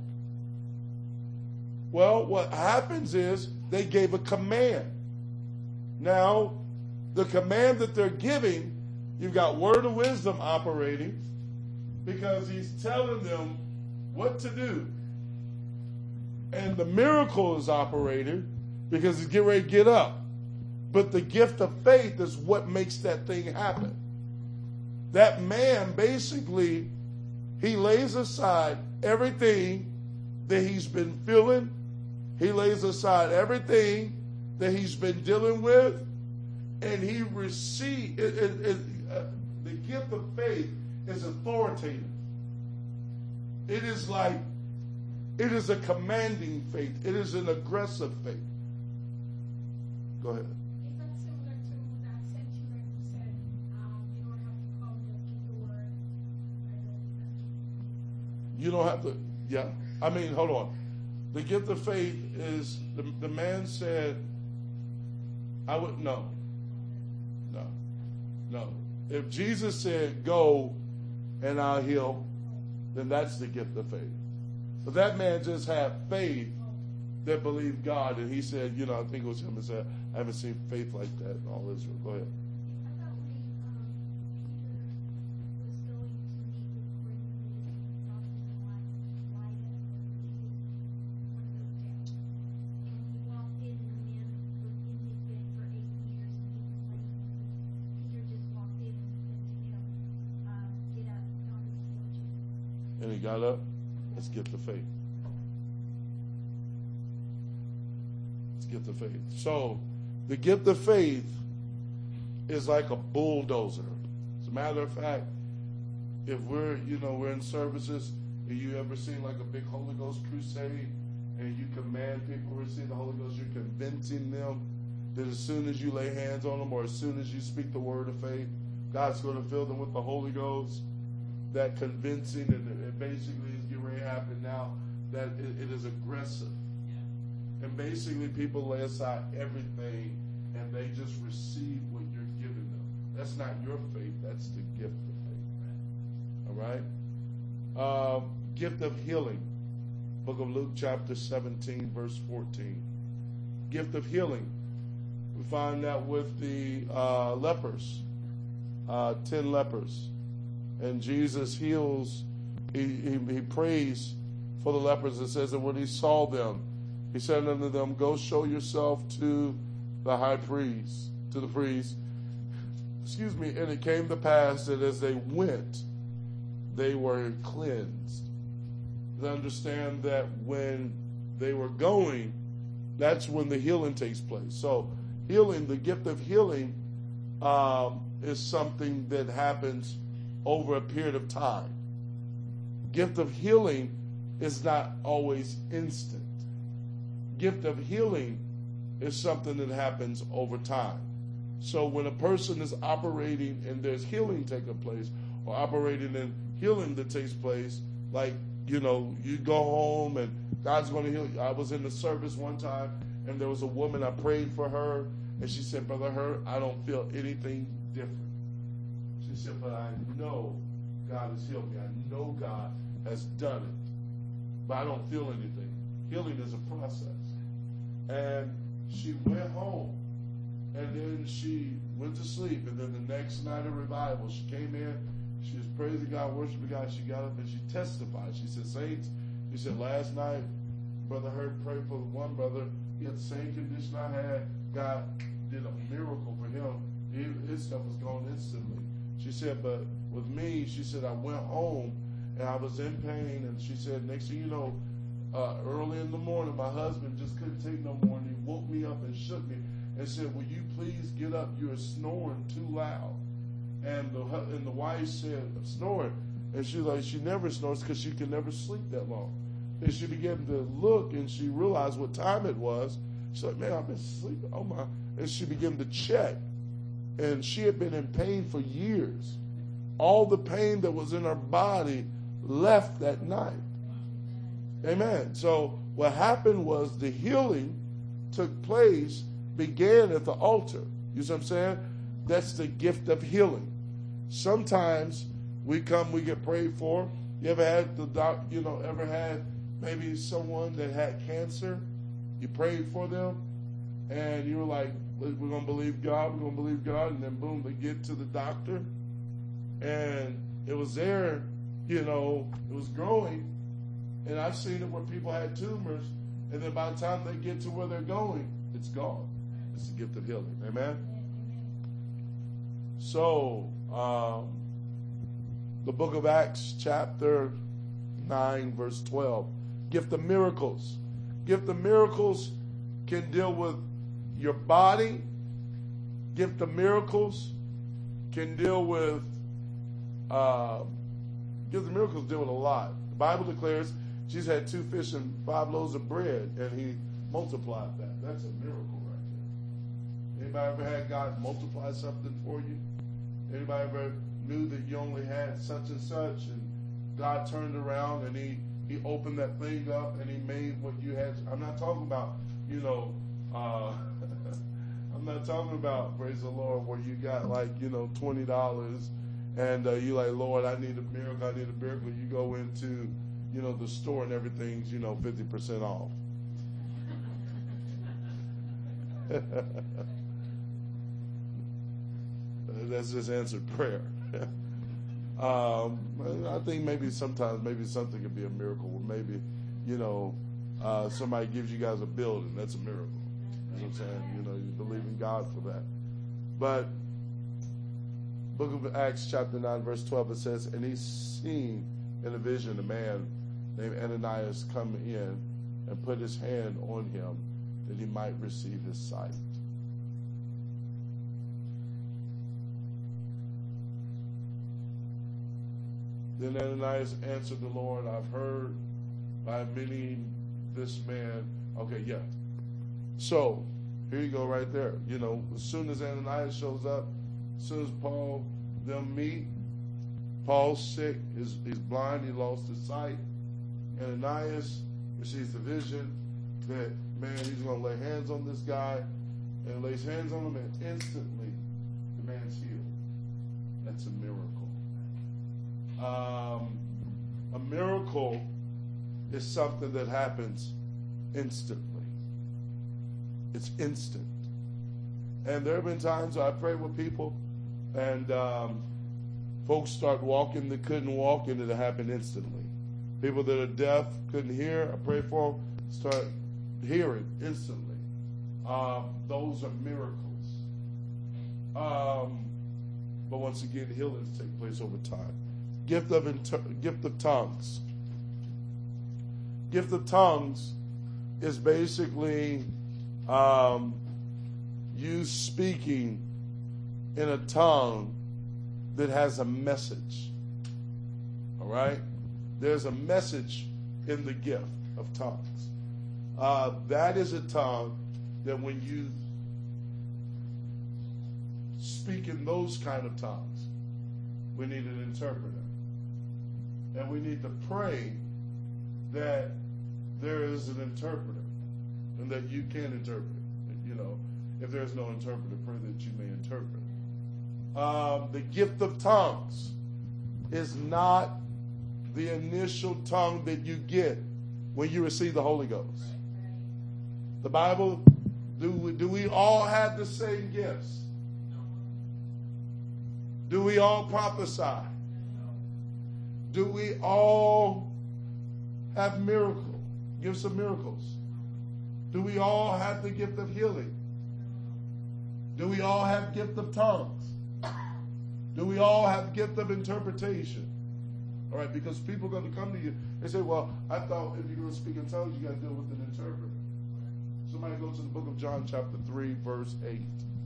Well, what happens is they gave a command. Now, the command that they're giving, you've got word of wisdom operating because he's telling them what to do. And the miracle is operating because he's getting ready to get up. But the gift of faith is what makes that thing happen. That man, basically, he lays aside everything that he's been feeling. He lays aside everything that he's been dealing with. And he receives, it, it, it, uh, the gift of faith is authoritative. It is like, it is a commanding faith. It is an aggressive faith. Go ahead. Is that similar to that sentiment you said, um, you don't have to call the word? You don't have to, yeah. I mean, hold on. The gift of faith is, the, the man said, I would, no. No. No. If Jesus said, go and I'll heal, then that's the gift of faith. But that man just had faith that believed God, and he said, you know, I think it was him that said, I haven't seen faith like that in all Israel. Go ahead. I thought when um, Peter was going to meet with Cornelius and talking to Lydda, Lydda, one of those towns, and he walked in and the man was in his bed for eight years and he complained. Peter just walked in and said to him, uh, get up, daughter healed you. And he got up. Let's get the faith. Let's get the faith. So, the gift of faith is like a bulldozer. As a matter of fact, if we're, you know, we're in services, and you ever seen like a big Holy Ghost crusade, and you command people to receive the Holy Ghost, you're convincing them that as soon as you lay hands on them, or as soon as you speak the word of faith, God's going to fill them with the Holy Ghost. That convincing, and it basically is getting ready to happen now, that it, it is aggressive. And basically people lay aside everything and they just receive what you're giving them. That's not your faith, that's the gift of faith. All right? Um, gift of healing. Book of Luke chapter seventeen, verse fourteen. Gift of healing. We find that with the uh, lepers, uh, ten lepers. And Jesus heals, he, he, he prays for the lepers. It says that when he saw them, he said unto them, go show yourself to the high priest, to the priest. Excuse me. And it came to pass that as they went, they were cleansed. To understand that when they were going, that's when the healing takes place. So healing, the gift of healing, um, is something that happens over a period of time. Gift of healing is not always instant. Gift of healing is something that happens over time. So when a person is operating and there's healing taking place, or operating in healing that takes place, like, you know, you go home and God's going to heal you. I was in the service one time and there was a woman, I prayed for her, and she said, Brother Hurt, I don't feel anything different. She said, but I know God has healed me. I know God has done it, but I don't feel anything. Healing is a process. And she went home, and then she went to sleep, and then the next night of revival, she came in, she was praising God, worshiping God. She got up and she testified. She said, saints, she said, last night, Brother Hurt prayed for one brother. He had the same condition I had. God did a miracle for him. He, his stuff was gone instantly. She said, but with me, she said, I went home and I was in pain. And she said, next thing you know, uh, early in the morning, my husband just couldn't take no more. And he woke me up and shook me and said, will you please get up? You're snoring too loud. And the, and the wife said, snoring. And she like, she never snores because she can never sleep that long. And she began to look, and she realized what time it was. She's like, man, I've been sleeping. Oh, my. And she began to check. And she had been in pain for years. All the pain that was in her body left that night. Amen. So what happened was the healing took place, began at the altar. You see what I'm saying? That's the gift of healing. Sometimes we come, we get prayed for. You ever had the doc, you know, ever had maybe someone that had cancer? You prayed for them, and you were like, we're going to believe God, we're going to believe God, and then boom, they get to the doctor, and it was there, you know, it was growing, and I've seen it where people had tumors, and then by the time they get to where they're going, it's gone. It's the gift of healing. Amen? So, um, the book of Acts, chapter nine, verse twelve. Gift of miracles. Gift of miracles can deal with your body. Gift of miracles can deal with, uh, gift of miracles deal with a lot. The Bible declares Jesus had two fish and five loaves of bread, and he multiplied that. That's a miracle right there. Anybody ever had God multiply something for you? Anybody ever knew that you only had such and such, and God turned around and he, he opened that thing up and he made what you had? I'm not talking about, you know, uh, I'm not talking about, praise the Lord, where you got like, you know, twenty dollars and uh, you like, Lord, I need a miracle, I need a miracle. You go into, you know, the store and everything's, you know, fifty percent off. That's just answered prayer. um, I think maybe sometimes maybe something could be a miracle. Maybe, you know, uh, somebody gives you guys a building. That's a miracle. You know what I'm saying? You know, you believe in God for that. But book of Acts chapter nine, verse twelve, it says, and he seen in a vision a man named Ananias come in and put his hand on him that he might receive his sight. Then Ananias answered the Lord, I've heard by many this man. Okay, yeah. So, here you go right there. You know, as soon as Ananias shows up, as soon as Paul, them meet, Paul's sick, he's, he's blind, he lost his sight. Ananias receives the vision that, man, he's going to lay hands on this guy, and lays hands on him, and instantly the man's healed. That's a miracle. Um, a miracle is something that happens instantly. It's instant. And there have been times I pray with people, and um, folks start walking that couldn't walk, and it happened instantly. People that are deaf, couldn't hear, I pray for them, start hearing instantly. Um, those are miracles. Um, but once again, healings take place over time. Gift of inter- gift of tongues. Gift of tongues is basically um, you speaking in a tongue that has a message. All right? There's a message in the gift of tongues. Uh, that is a tongue that when you speak in those kind of tongues, we need an interpreter. And we need to pray that there is an interpreter and that you can interpret. You know, if there's no interpreter, pray that you may interpret. Um, the gift of tongues is not the initial tongue that you get when you receive the Holy Ghost. The Bible, do we, do we all have the same gifts? Do we all prophesy? Do we all have miracle, gifts of miracles? Do we all have the gift of healing? Do we all have gift of tongues? Do we all have gift of interpretation? All right, because people are going to come to you and say, well, I thought if you're going to speak in tongues, you got to deal with an interpreter. Somebody go to the book of John chapter three, verse eight.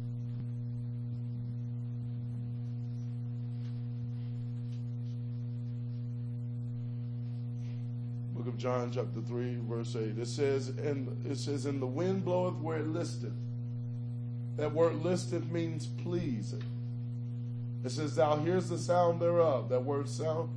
Book of John chapter three, verse eight. It says, and it says, and the wind bloweth where it listeth. That word listeth means pleasing. It says, thou hearest the sound thereof. That word sound,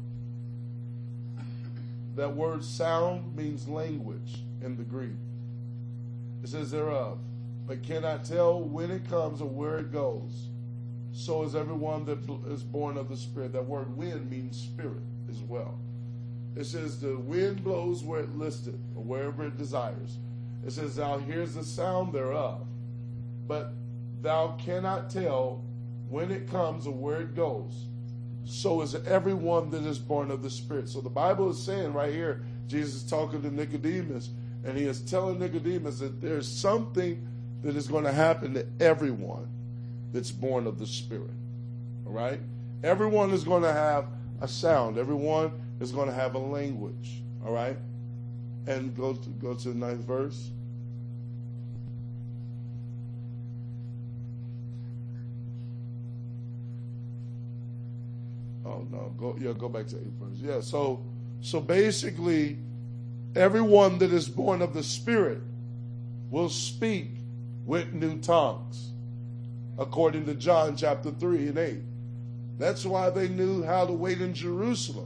that word sound means language in the Greek. It says thereof, but cannot tell when it comes or where it goes. So is everyone that is born of the Spirit. That word wind means spirit as well. It says the wind blows where it listeth, or wherever it desires. It says thou hearest the sound thereof, but thou cannot tell when it comes or where it goes. So is everyone that is born of the Spirit. So the Bible is saying right here, Jesus is talking to Nicodemus, and he is telling Nicodemus that there's something that is going to happen to everyone that's born of the Spirit. All right? Everyone is going to have a sound. Everyone is going to have a language. All right? And go to, go to the ninth verse. Oh no, go yeah, go back to eighth verse. Yeah, so so basically, everyone that is born of the Spirit will speak with new tongues, according to John chapter three and eight. That's why they knew how to wait in Jerusalem.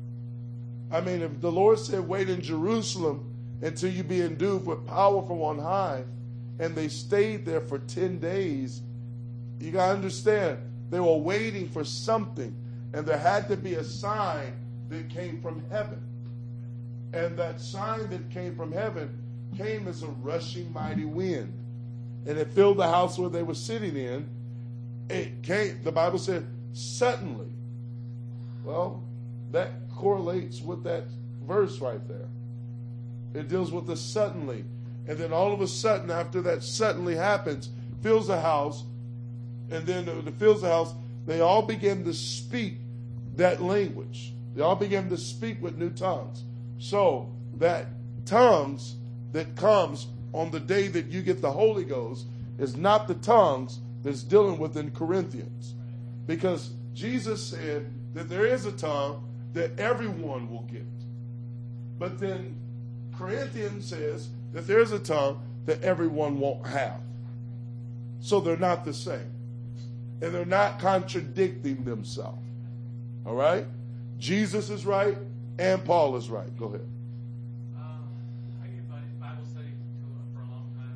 I mean, if the Lord said, wait in Jerusalem until you be endued with power from on high, and they stayed there for ten days, you got to understand, they were waiting for something. And there had to be a sign that came from heaven. And that sign that came from heaven came as a rushing mighty wind. And it filled the house where they were sitting in. It came, the Bible said, suddenly. Well, that correlates with that verse right there. It deals with the suddenly. And then all of a sudden, after that suddenly happens, fills the house. And then it fills the house. They all begin to speak that language. They all began to speak with new tongues. So that tongues that comes on the day that you get the Holy Ghost is not the tongues that's dealing with in Corinthians. Because Jesus said that there is a tongue that everyone will get. But then Corinthians says that there's a tongue that everyone won't have. So they're not the same. And they're not contradicting themselves. All right? Jesus is right and Paul is right. Go ahead. Um, I gave Buddy Bible study to, uh, for a long time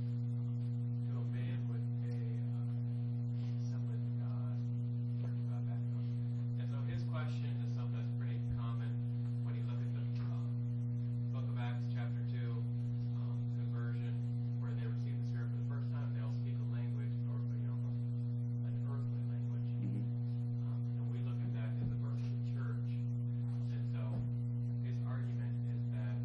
to a man with a uh, semblance of God uh, background. And so his question is something that's pretty common when you look at the uh, book of Acts chapter two, um, conversion, where they receive the Spirit for the first time. They all speak a language, or you know, an earthly language. Mm-hmm. Um, and we look at that in the birth of the church. And so his argument is that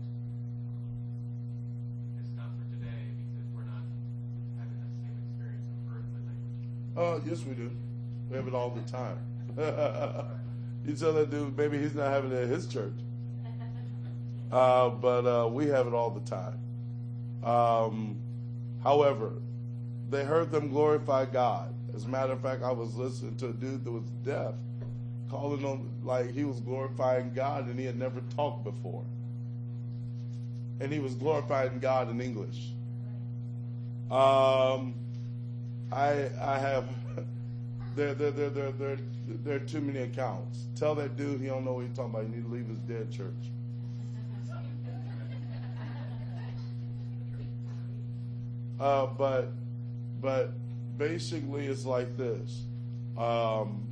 um, it's not for today because we're not having that same experience of earthly language. Oh, yes, we do. We have it all the time. You tell that dude maybe he's not having it at his church. Uh, but uh, we have it all the time. Um, however, they heard them glorify God. As a matter of fact, I was listening to a dude that was deaf, calling on, like he was glorifying God and he had never talked before. And he was glorifying God in English. Um, I I have, there, there, there, there, there, there are too many accounts. Tell that dude he don't know what he's talking about. He need to leave his dead church. Uh, but, but basically it's like this. Um,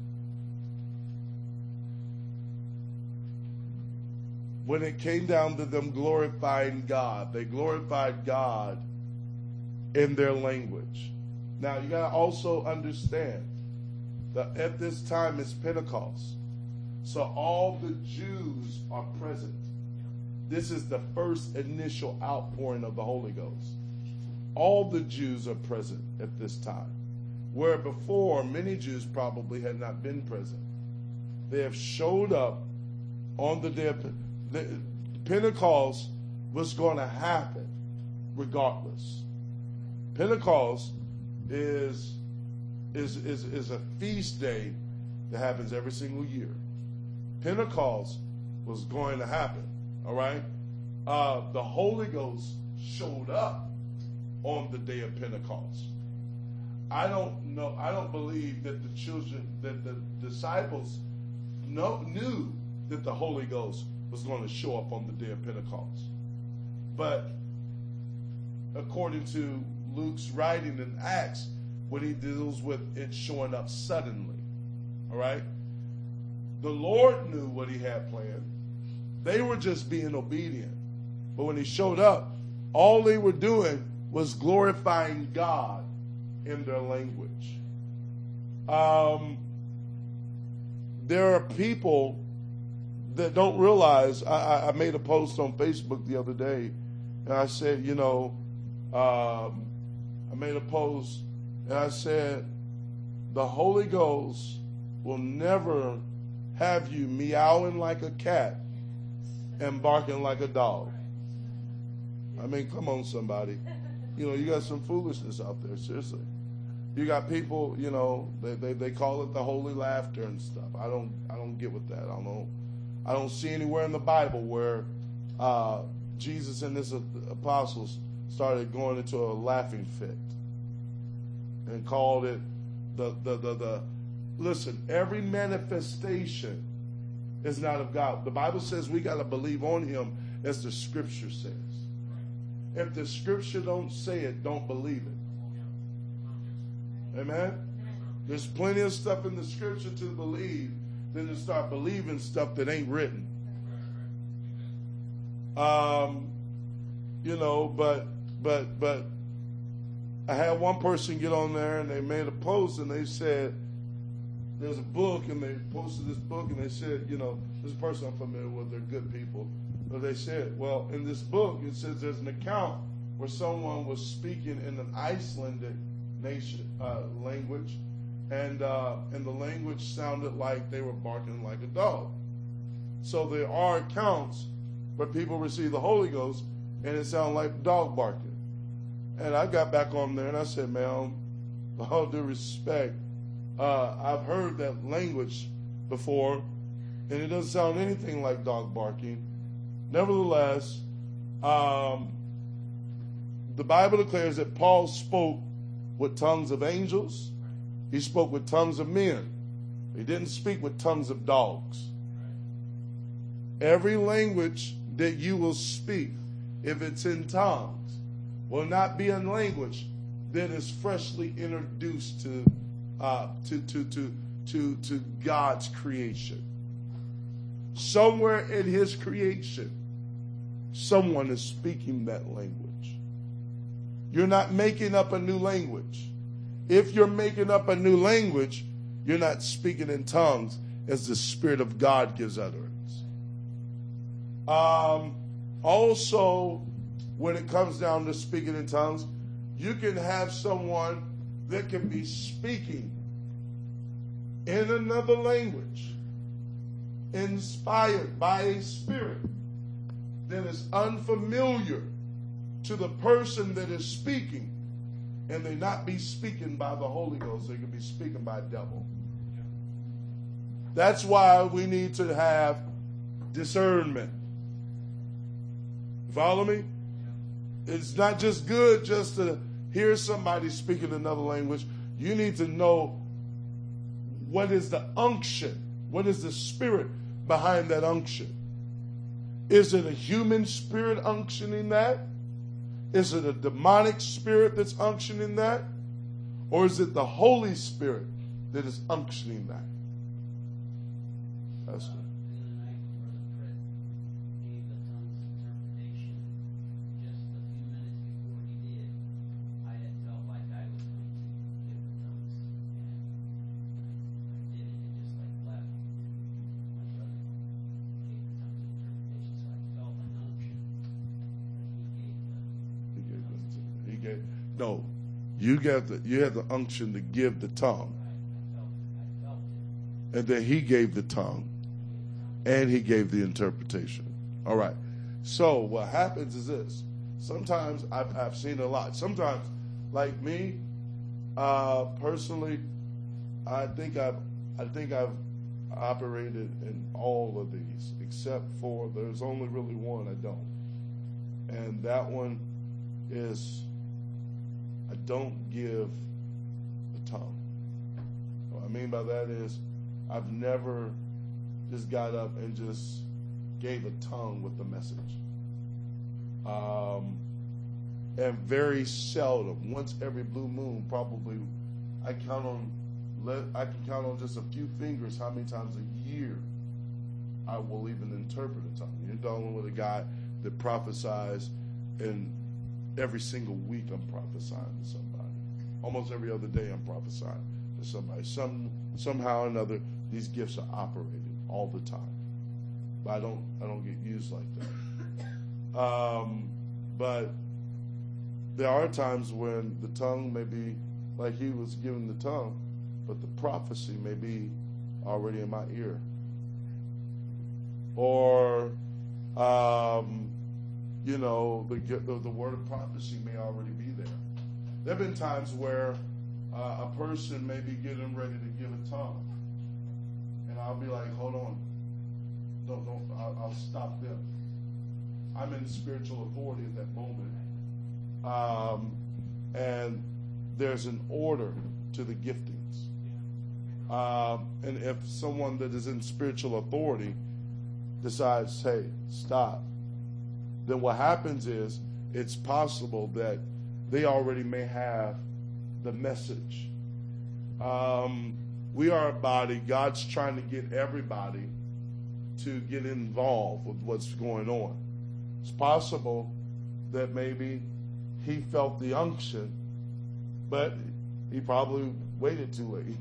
when it came down to them glorifying God, they glorified God in their language. Now, you got to also understand that at this time it's Pentecost. So all the Jews are present. This is the first initial outpouring of the Holy Ghost. All the Jews are present at this time. Where before, many Jews probably had not been present. They have showed up on the day of the, Pentecost was going to happen regardless. Pentecost is, is, is, is a feast day that happens every single year. Pentecost was going to happen, all right? Uh, the Holy Ghost showed up on the day of Pentecost. I don't know, I don't believe that the children, that the disciples know, knew that the Holy Ghost was going to show up on the day of Pentecost. But according to Luke's writing in Acts, when he deals with it showing up suddenly, all right? The Lord knew what he had planned. They were just being obedient. But when he showed up, all they were doing was glorifying God in their language. Um, there are people that don't realize. I, I made a post on Facebook the other day, and I said, you know, um, I made a post, and I said, the Holy Ghost will never have you meowing like a cat and barking like a dog. I mean, come on, somebody. You know, you got some foolishness out there, seriously. You got people, you know, they, they, they call it the holy laughter and stuff. I don't I don't get with that. I don't know. I don't see anywhere in the Bible where uh, Jesus and his apostles started going into a laughing fit and called it the the the, the listen, every manifestation is not of God. The Bible says we got to believe on him as the scripture says. If the scripture don't say it, don't believe it. Amen? There's plenty of stuff in the scripture to believe than to start believing stuff that ain't written. Um, you know, but, but, but I had one person get on there and they made a post and they said, there's a book, and they posted this book, and they said, you know, this person I'm familiar with, they're good people. But they said, well, in this book, it says there's an account where someone was speaking in an Icelandic nation uh, language, and uh, and the language sounded like they were barking like a dog. So there are accounts where people receive the Holy Ghost, and it sounded like dog barking. And I got back on there, and I said, man, with all due respect, Uh, I've heard that language before, and it doesn't sound anything like dog barking. Nevertheless, um, the Bible declares that Paul spoke with tongues of angels. He spoke with tongues of men. He didn't speak with tongues of dogs. Every language that you will speak, if it's in tongues, will not be a language that is freshly introduced to Uh, to, to, to, to, to God's creation. Somewhere in his creation, someone is speaking that language. You're not making up a new language. If you're making up a new language, you're not speaking in tongues as the Spirit of God gives utterance. Um, also, when it comes down to speaking in tongues, you can have someone that can be speaking in another language, inspired by a spirit that is unfamiliar to the person that is speaking, and they not be speaking by the Holy Ghost, they could be speaking by a devil. That's why we need to have discernment. Follow me? It's not just good just to hear somebody speaking another language. You need to know what is the unction, what is the spirit behind that unction. Is it a human spirit unctioning that? Is it a demonic spirit that's unctioning that? Or is it the Holy Spirit that is unctioning that. That's Uh, good. the other night, Brother Fred gave the tongues interpretation. Just a few minutes before he did, I had felt like I was going to give the tongues, and I, I did it. It just like left. My brother gave the tongues interpretation, so I felt an unction that he gave the. He gave, the, he gave no. You got the you had the unction to give the tongue, Right, I felt, I felt it. and then he gave the tongue, and he gave the interpretation. All right. So what happens is this. Sometimes I've I've seen a lot. Sometimes, like me, uh, personally, I think I've I think I've operated in all of these, except for there's only really one I don't, and that one is I don't give the tongue. What I mean by that is I've never just got up and just gave a tongue with the message. Um, and very seldom, once every blue moon, probably I count on I can count on just a few fingers how many times a year I will even interpret a tongue. You're dealing with a guy that prophesies, and every single week I'm prophesying to somebody. Almost every other day I'm prophesying to somebody. Some somehow or another, these gifts are operating all the time. But I don't I don't get used like that. Um, but there are times when the tongue may be like he was given the tongue, but the prophecy may be already in my ear. Or um, you know, the, the the word of prophecy may already be there. There have been times where uh, a person may be getting ready to give a tongue, and I'll be like, "Hold on, don't don't." I'll, I'll stop them. I'm in spiritual authority at that moment, um, and there's an order to the giftings. Um, and if someone that is in spiritual authority decides, "Hey, stop," then what happens is it's possible that they already may have the message. Um, we are a body. God's trying to get everybody to get involved with what's going on. It's possible that maybe he felt the unction, but he probably waited too late.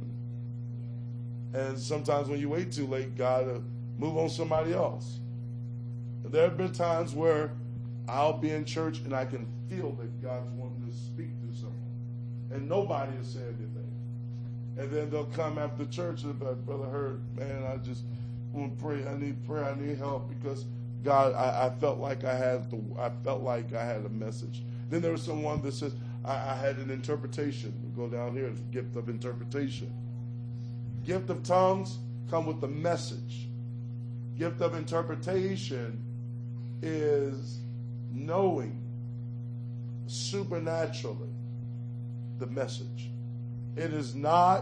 And sometimes when you wait too late, God will move on somebody else. There have been times where I'll be in church and I can feel that God's wanting to speak to someone, and nobody has said anything. And then they'll come after church and be like, "Brother Hurd, man, I just want to pray. I need prayer. I need help because God, I, I felt like I had the, I felt like I had a message." Then there was someone that says, I, I had an interpretation. We go down here, it's gift of interpretation. Gift of tongues come with the message. Gift of interpretation is knowing supernaturally the message. It is not,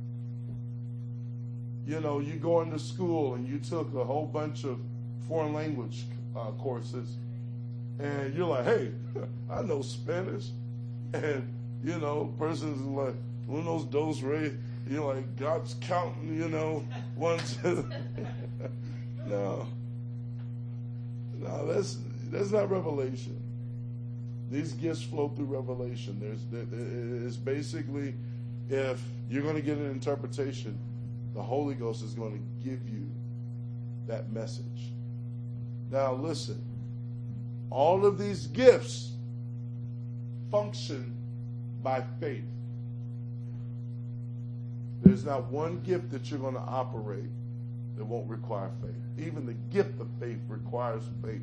you know, you go into school and you took a whole bunch of foreign language uh, courses and you're like, "Hey, I know Spanish." And, you know, person's like, "Unos, dos, re." You're like, God's counting, you know, one, two. No. No, that's that's not revelation. These gifts flow through revelation. There's, it's basically, if you're going to get an interpretation, the Holy Ghost is going to give you that message. Now, listen. All of these gifts function by faith. There's not one gift that you're going to operate that won't require faith. Even the gift of faith requires faith.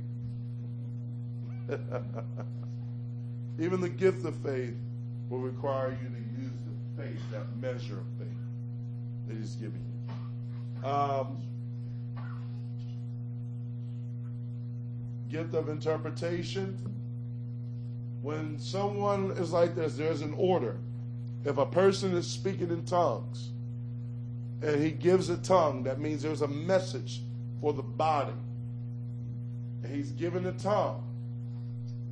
Even the gift of faith will require you to use the faith, that measure of faith that He's giving you. Um, gift of interpretation. When someone is like this, there's an order. If a person is speaking in tongues and he gives a tongue, that means there's a message for the body. And he's given a tongue.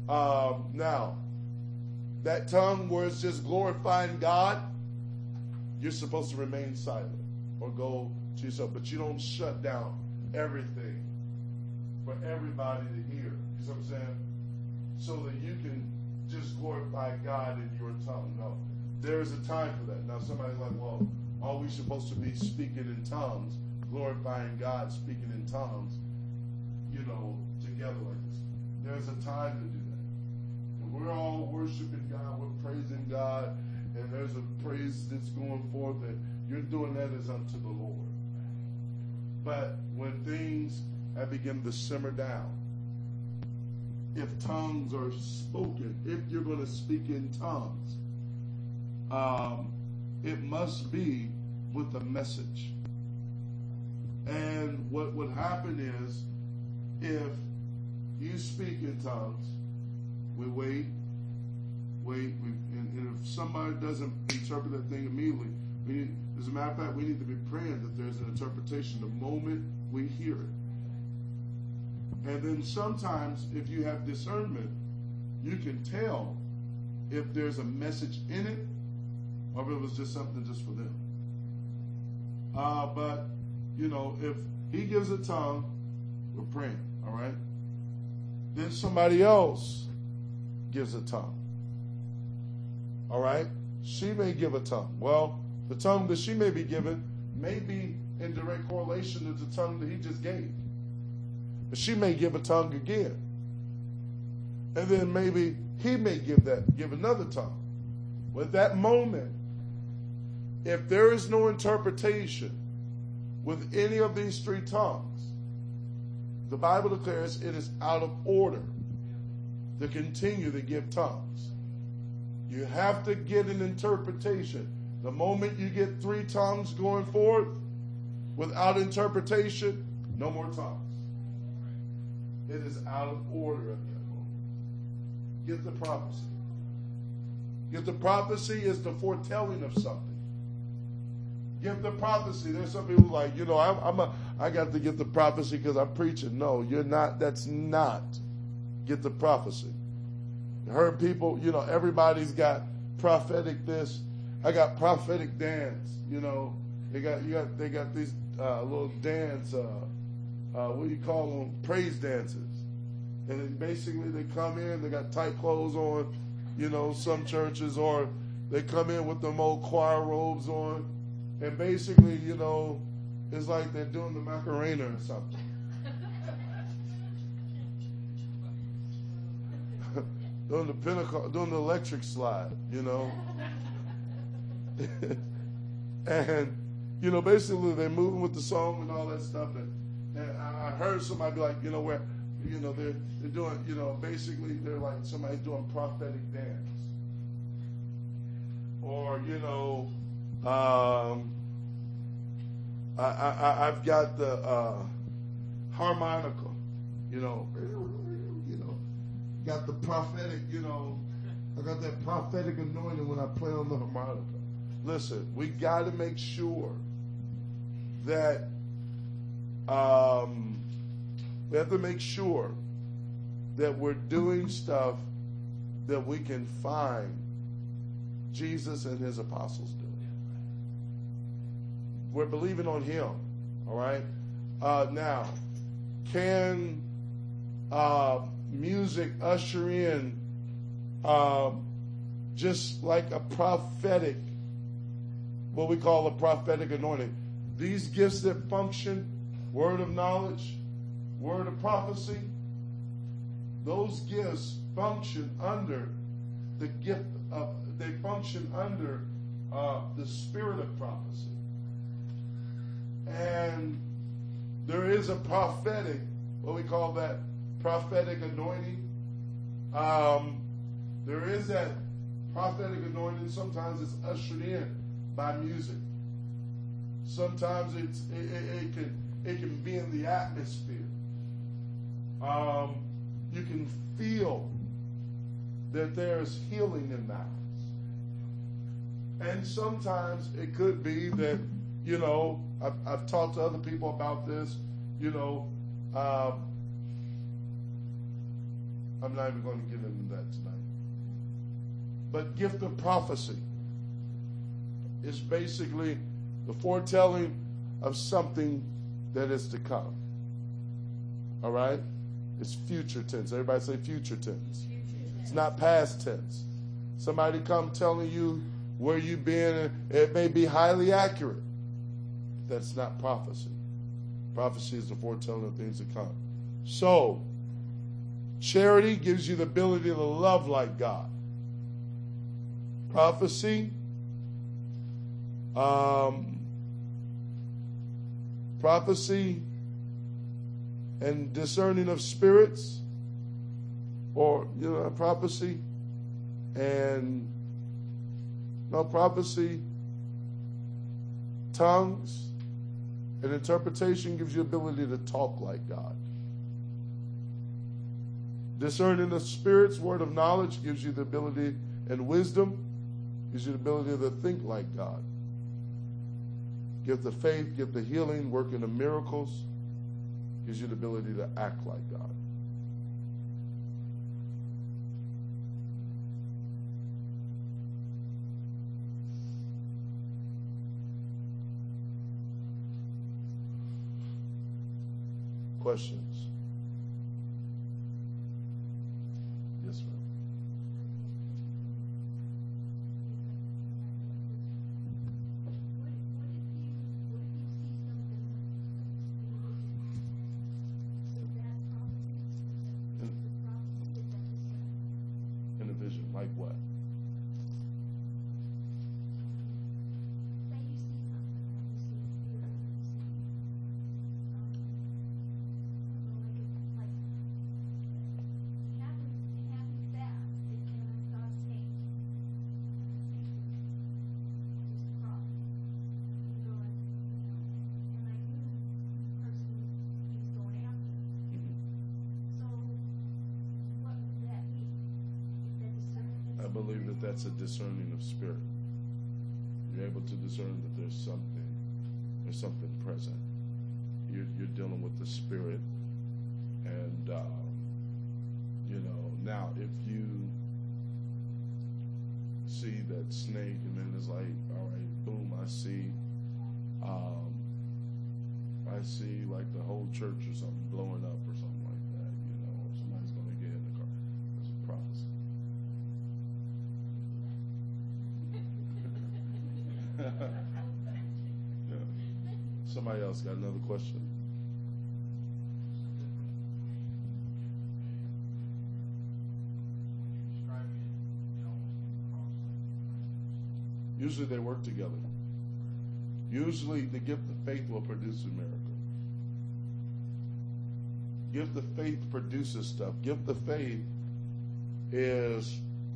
Um, now, that tongue where it's just glorifying God, you're supposed to remain silent or go to yourself, but you don't shut down everything for everybody to hear. You see what I'm saying? So that you can just glorify God in your tongue. No, there's a time for that. Now somebody's like, well, are we supposed to be speaking in tongues, glorifying God, speaking in tongues, you know, together like this? There's a time to do that. And we're all worshiping God, we're praising God, and there's a praise that's going forth, and you're doing that as unto the Lord. But when things have begun to simmer down, if tongues are spoken, if you're going to speak in tongues, um, it must be with a message. And what would happen is, if you speak in tongues, we wait, wait, we, and, and if somebody doesn't interpret that thing immediately, we need, as a matter of fact, we need to be praying that there's an interpretation the moment we hear it. And then sometimes, if you have discernment, you can tell if there's a message in it or if it was just something just for them. Uh, but, you know, if he gives a tongue, we're praying, all right? Then somebody else gives a tongue, all right? She may give a tongue. Well, the tongue that she may be given may be in direct correlation to the tongue that he just gave. But she may give a tongue again. And then maybe he may give that, give another tongue. Well, at that moment, if there is no interpretation with any of these three tongues, the Bible declares it is out of order to continue to give tongues. You have to get an interpretation. The moment you get three tongues going forth without interpretation, no more tongues. It is out of order at that moment. Get the prophecy. Get the prophecy is the foretelling of something. Get the prophecy. There's some people like, you know, I'm, I'm a, I got to get the prophecy because I'm preaching. No, you're not. That's not. Get the prophecy. I heard people, you know, everybody's got prophetic this. I got prophetic dance. You know, they got you got they got these uh, little dance. Uh, Uh, what do you call them? Praise dances. And then basically they come in, they got tight clothes on, you know, some churches, or they come in with them old choir robes on. And basically, you know, it's like they're doing the Macarena or something. doing the Pentecost, doing the electric slide, you know. And, you know, basically they're moving with the song and all that stuff. And, And I heard somebody be like, you know, where, you know, they're they're doing, you know, basically they're like somebody's doing prophetic dance, or you know, um, I, I I've got the uh, harmonica, you know, you know, got the prophetic, you know, I got that prophetic anointing when I play on the harmonica. Listen, we got to make sure that. Um, we have to make sure that we're doing stuff that we can find Jesus and his apostles doing. We're believing on him, all right? Uh, now, can uh, music usher in um, just like a prophetic, what we call a prophetic anointing? These gifts that function, word of knowledge, word of prophecy, those gifts function under the gift of, they function under uh, the spirit of prophecy. And there is a prophetic, what we call that prophetic anointing. Um, there is that prophetic anointing. Sometimes it's ushered in by music. Sometimes it's it, it, it can It can be in the atmosphere. Um, you can feel that there's healing in the house. And sometimes it could be that, you know, I've, I've talked to other people about this, you know, um, I'm not even going to get into that tonight. But gift of prophecy. is basically the foretelling of something that is to come. All right? It's future tense. Everybody say future tense. It's not past tense. Somebody come telling you where you've been, it may be highly accurate. That's not prophecy. Prophecy is the foretelling of things to come. So, charity gives you the ability to love like God. Prophecy, um, prophecy and discerning of spirits, or, you know, prophecy and, no, prophecy, tongues, and interpretation gives you ability to talk like God. Discerning of spirits, word of knowledge, gives you the ability, and wisdom gives you the ability to think like God. Gift of faith, gift of healing, working of miracles, gives you the ability to act like God. Questions? Yes, ma'am. What if, what if you, what if you see something in a vision? Is that prophecy? Is that, is the prophecy, is that discernment? In a vision, like what? Say you see something, like you see a spirit, or you see, um, I don't know, like, it- like, happens, it happens fast, and, and I saw a snake. And the snake was just crawling. And going, you know, and, and I knew whose person he was going after. So, what would that be? Is that discernment? I believe that that's a discerning of spirit. You're able to discern that there's something, there's something present. You're, you're dealing with the spirit, and um, you know. Now, if you see that snake, and then it's like, all right, boom, I see, um, I see like the whole church or something blowing up or something like that. You know, somebody's going to get in the car. That's a prophecy. Yeah. Somebody else got another question? Usually they work together. Usually the gift of faith will produce a miracle. Gift of faith produces stuff. Gift of faith is,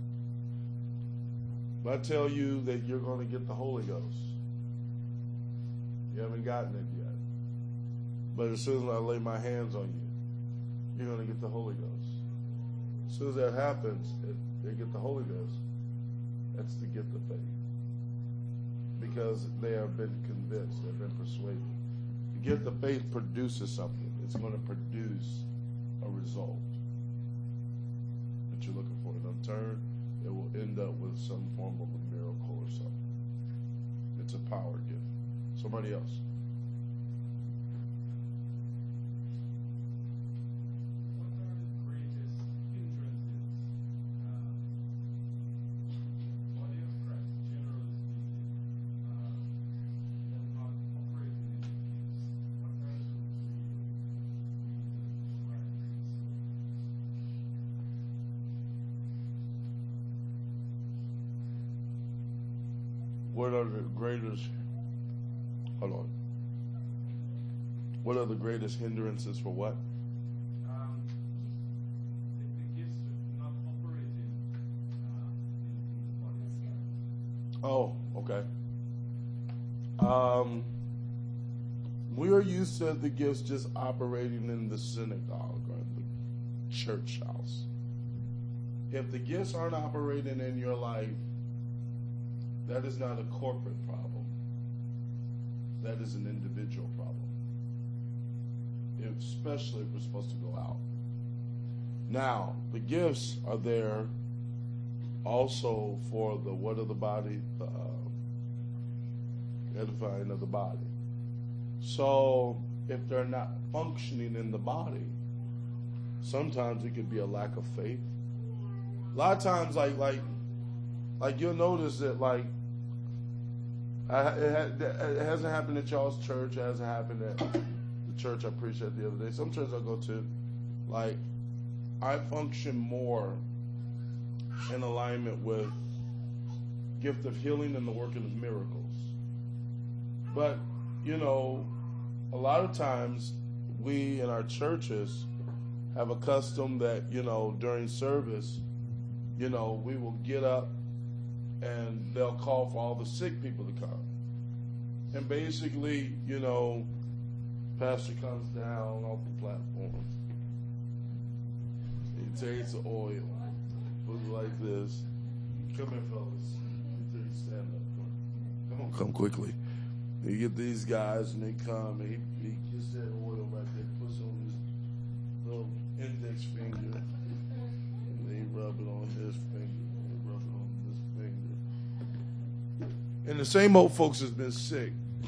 if I tell you that you're going to get the Holy Ghost, you haven't gotten it yet. But as soon as I lay my hands on you, you're going to get the Holy Ghost. As soon as that happens, it, they get the Holy Ghost. That's the gift of faith. Because they have been convinced, they've been persuaded. The gift of faith produces something. It's going to produce a result that you're looking for. And in turn, it will end up with some form of a miracle or something. It's a power gift. Somebody else. What are the greatest hindrances? Uh, body of Christ, generally speaking, uh, them not operating in the gifts. What are the three reasons why What are the greatest, hold on. What are the greatest hindrances for what? Um, the, the gifts not operating uh, in, in the body of Christ. Oh, okay. Um, we are used to the gifts just operating in the synagogue or the church house. If the gifts aren't operating in your life, that is not a corporate problem. That is an individual problem. Especially if we're supposed to go out. Now, the gifts are there also for the what of the body? The, uh, edifying of the body. So if they're not functioning in the body, sometimes it could be a lack of faith. A lot of times, like like like you'll notice that like I, it, ha- it hasn't happened at y'all's church. It hasn't happened at the church I preached at the other day. Some churches I go to, like I function more in alignment with gift of healing and the working of miracles. But you know, a lot of times we in our churches have a custom that, you know, during service, you know, we will get up and they'll call for all the sick people to come. And basically, you know, pastor comes down off the platform. He takes the oil, puts it like this. Come here, fellas. Let me stand up. Come on, come quickly. You get these guys and they come and he, he gets that oil right there, puts it on his little index finger, and they rub it on his finger, they rub it on this finger. And the same old folks has been sick.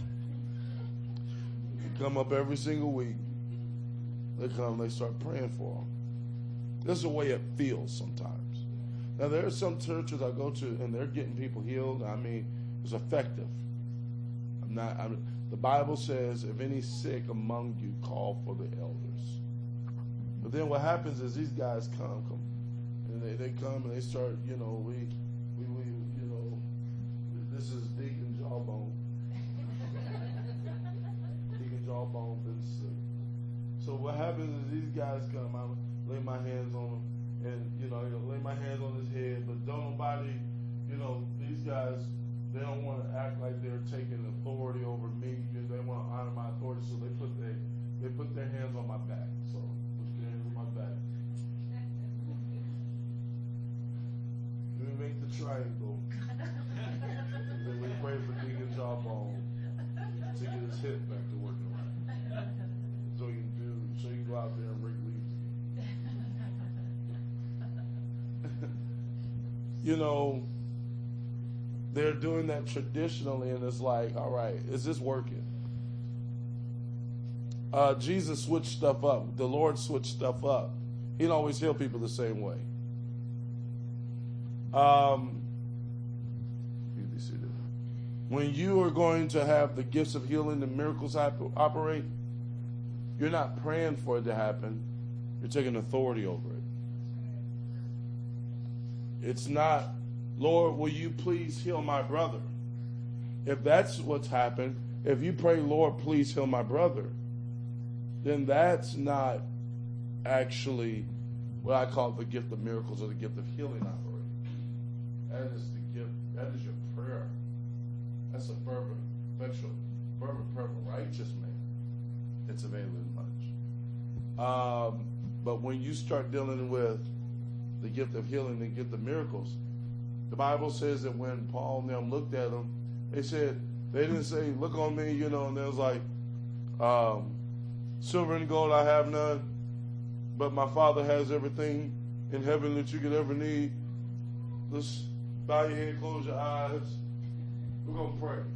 They come up every single week. They come, they start praying for them. This is the way it feels sometimes. Now there are some churches I go to and they're getting people healed. I mean, it's effective. I'm not. I'm, the Bible says, "If any sick among you, call for the elders." But then what happens is these guys come, come, and they, they come and they start. You know, we, we, we, you know, this is Deacon Jawbone. Deacon Jawbone been sick. So what happens is these guys come. I lay my hands on them, and you know, I lay my hands on his head. But don't nobody, you know, these guys. They don't want to act like they're taking authority over me. They want to honor my authority, so they put their they put their hands on my back. So put your hands on my back. Let me make the triangle. Then we pray for Deacon Jawbone to get his hip back to working right, so he can do so he can go out there and rig leaves again. You know. They're doing that traditionally, and it's like, all right, is this working? Uh, Jesus switched stuff up. The Lord switched stuff up. He didn't always heal people the same way. Um, when you are going to have the gifts of healing and miracles op- operate, you're not praying for it to happen. You're taking authority over it. It's not, Lord, will you please heal my brother? If that's what's happened, if you pray, Lord, please heal my brother, then that's not actually what I call the gift of miracles or the gift of healing operating. That is the gift, that is your prayer. That's a fervent, effectual, fervent prayer of a righteous man. It's availing much. Um, but when you start dealing with the gift of healing and gift of miracles, the Bible says that when Paul and them looked at him, they said, they didn't say, look on me, you know, and they was like, um, silver and gold I have none, but my Father has everything in heaven that you could ever need. Let's bow your head, close your eyes. We're going to pray.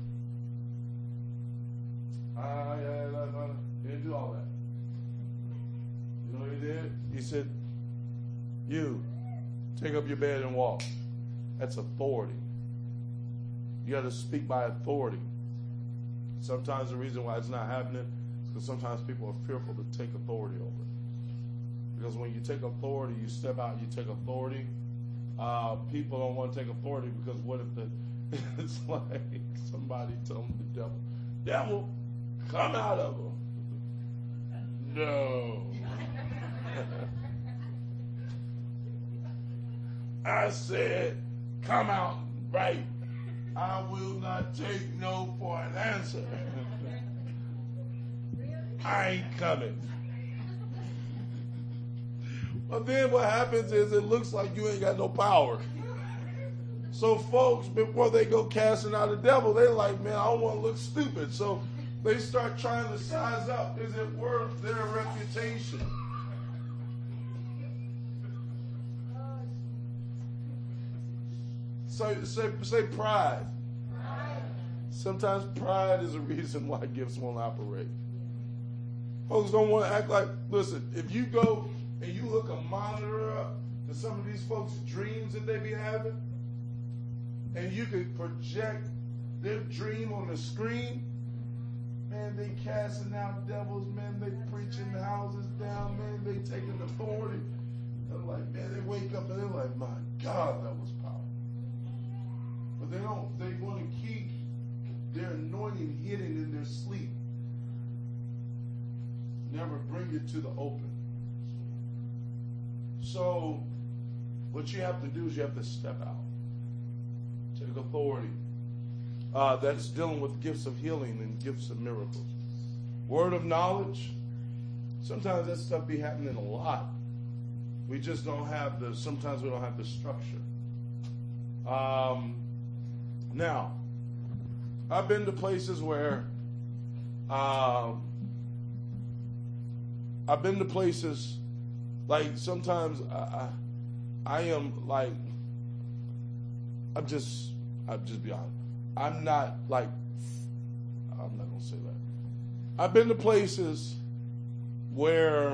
Ah, yeah, yeah, yeah. He didn't do all that. You know what he did? He said, you, take up your bed and walk. That's authority. You got to speak by authority. Sometimes the reason why it's not happening is because sometimes people are fearful to take authority over it. Because when you take authority, you step out, you take authority. Uh, people don't want to take authority because what if the it's like somebody told the devil, devil, come out of them. No. I said, come out right. I will not take no for an answer. I ain't coming. But then what happens is it looks like you ain't got no power. So folks, before they go casting out the devil, they're like, man, I don't want to look stupid. So they start trying to size up. Is it worth their reputation? So say, say pride. Sometimes pride is a reason why gifts won't operate. Folks don't want to act like, listen, if you go and you hook a monitor up to some of these folks' dreams that they be having, and you could project their dream on the screen, man, they casting out devils, man, they preaching the houses down, man, they taking authority. They're like, man, they wake up and they're like, my God, that was powerful. But they don't, they want to keep their anointing hidden in their sleep. Never bring it to the open. So, what you have to do is you have to step out. Take authority. Uh, that's dealing with gifts of healing and gifts of miracles. Word of knowledge. Sometimes that stuff be happening a lot. We just don't have the, sometimes we don't have the structure. Um, now, I've been to places where, um, I've been to places, like sometimes I, I, I am like, I'm just, I'll just be honest. I'm not like, I'm not going to say that. I've been to places where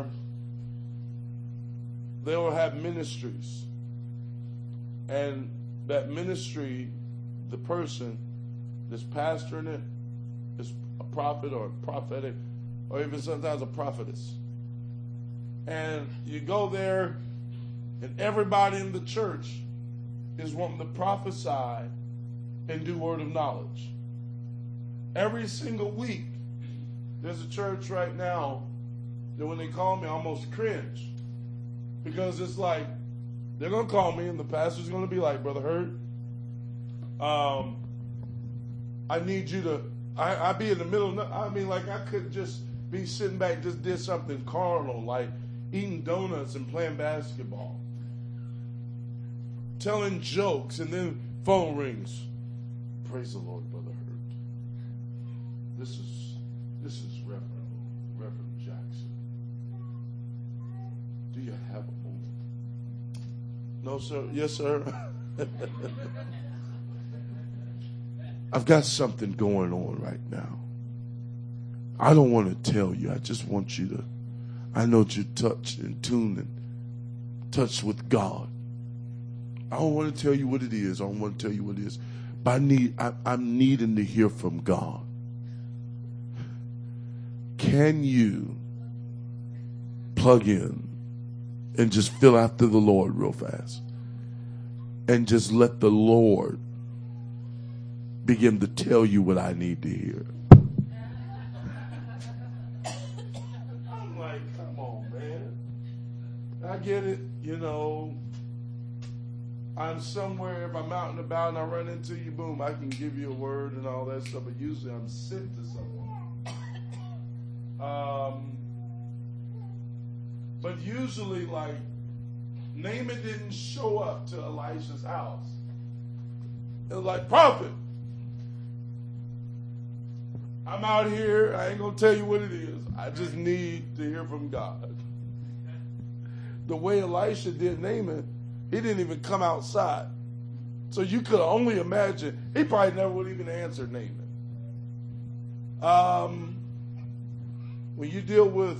they will have ministries. And that ministry, the person that's pastoring it is a prophet or a prophetic, or even sometimes a prophetess. And you go there, and everybody in the church is wanting to prophesy and do word of knowledge. Every single week, there's a church right now that when they call me, I almost cringe. Because it's like, they're going to call me, and the pastor's going to be like, Brother Hurd, um, I need you to, I, I be in the middle of, I mean, like, I could just be sitting back, just did something carnal, like eating donuts and playing basketball, telling jokes, and then phone rings. Praise the Lord, Brother Hurd. This is, this is Reverend, Reverend Jackson. Do you have a moment? No, sir. Yes, sir. I've got something going on right now. I don't want to tell you. I just want you to, I know that you're touched and tuned and touched with God. I don't want to tell you what it is. I don't want to tell you what it is. But I need, I, I'm needing to hear from God. Can you plug in and just fill after the Lord real fast? And just let the Lord begin to tell you what I need to hear. I'm like, come on, man. I get it, you know. I'm somewhere, if I'm out and about and I run into you, boom, I can give you a word and all that stuff, but usually I'm sent to someone. Um, but usually, like, Naaman didn't show up to Elisha's house. It was like, prophet, I'm out here. I ain't going to tell you what it is. I just need to hear from God. The way Elisha did Naaman, he didn't even come outside. So you could only imagine, he probably never would even answer Naaman. Um, when you deal with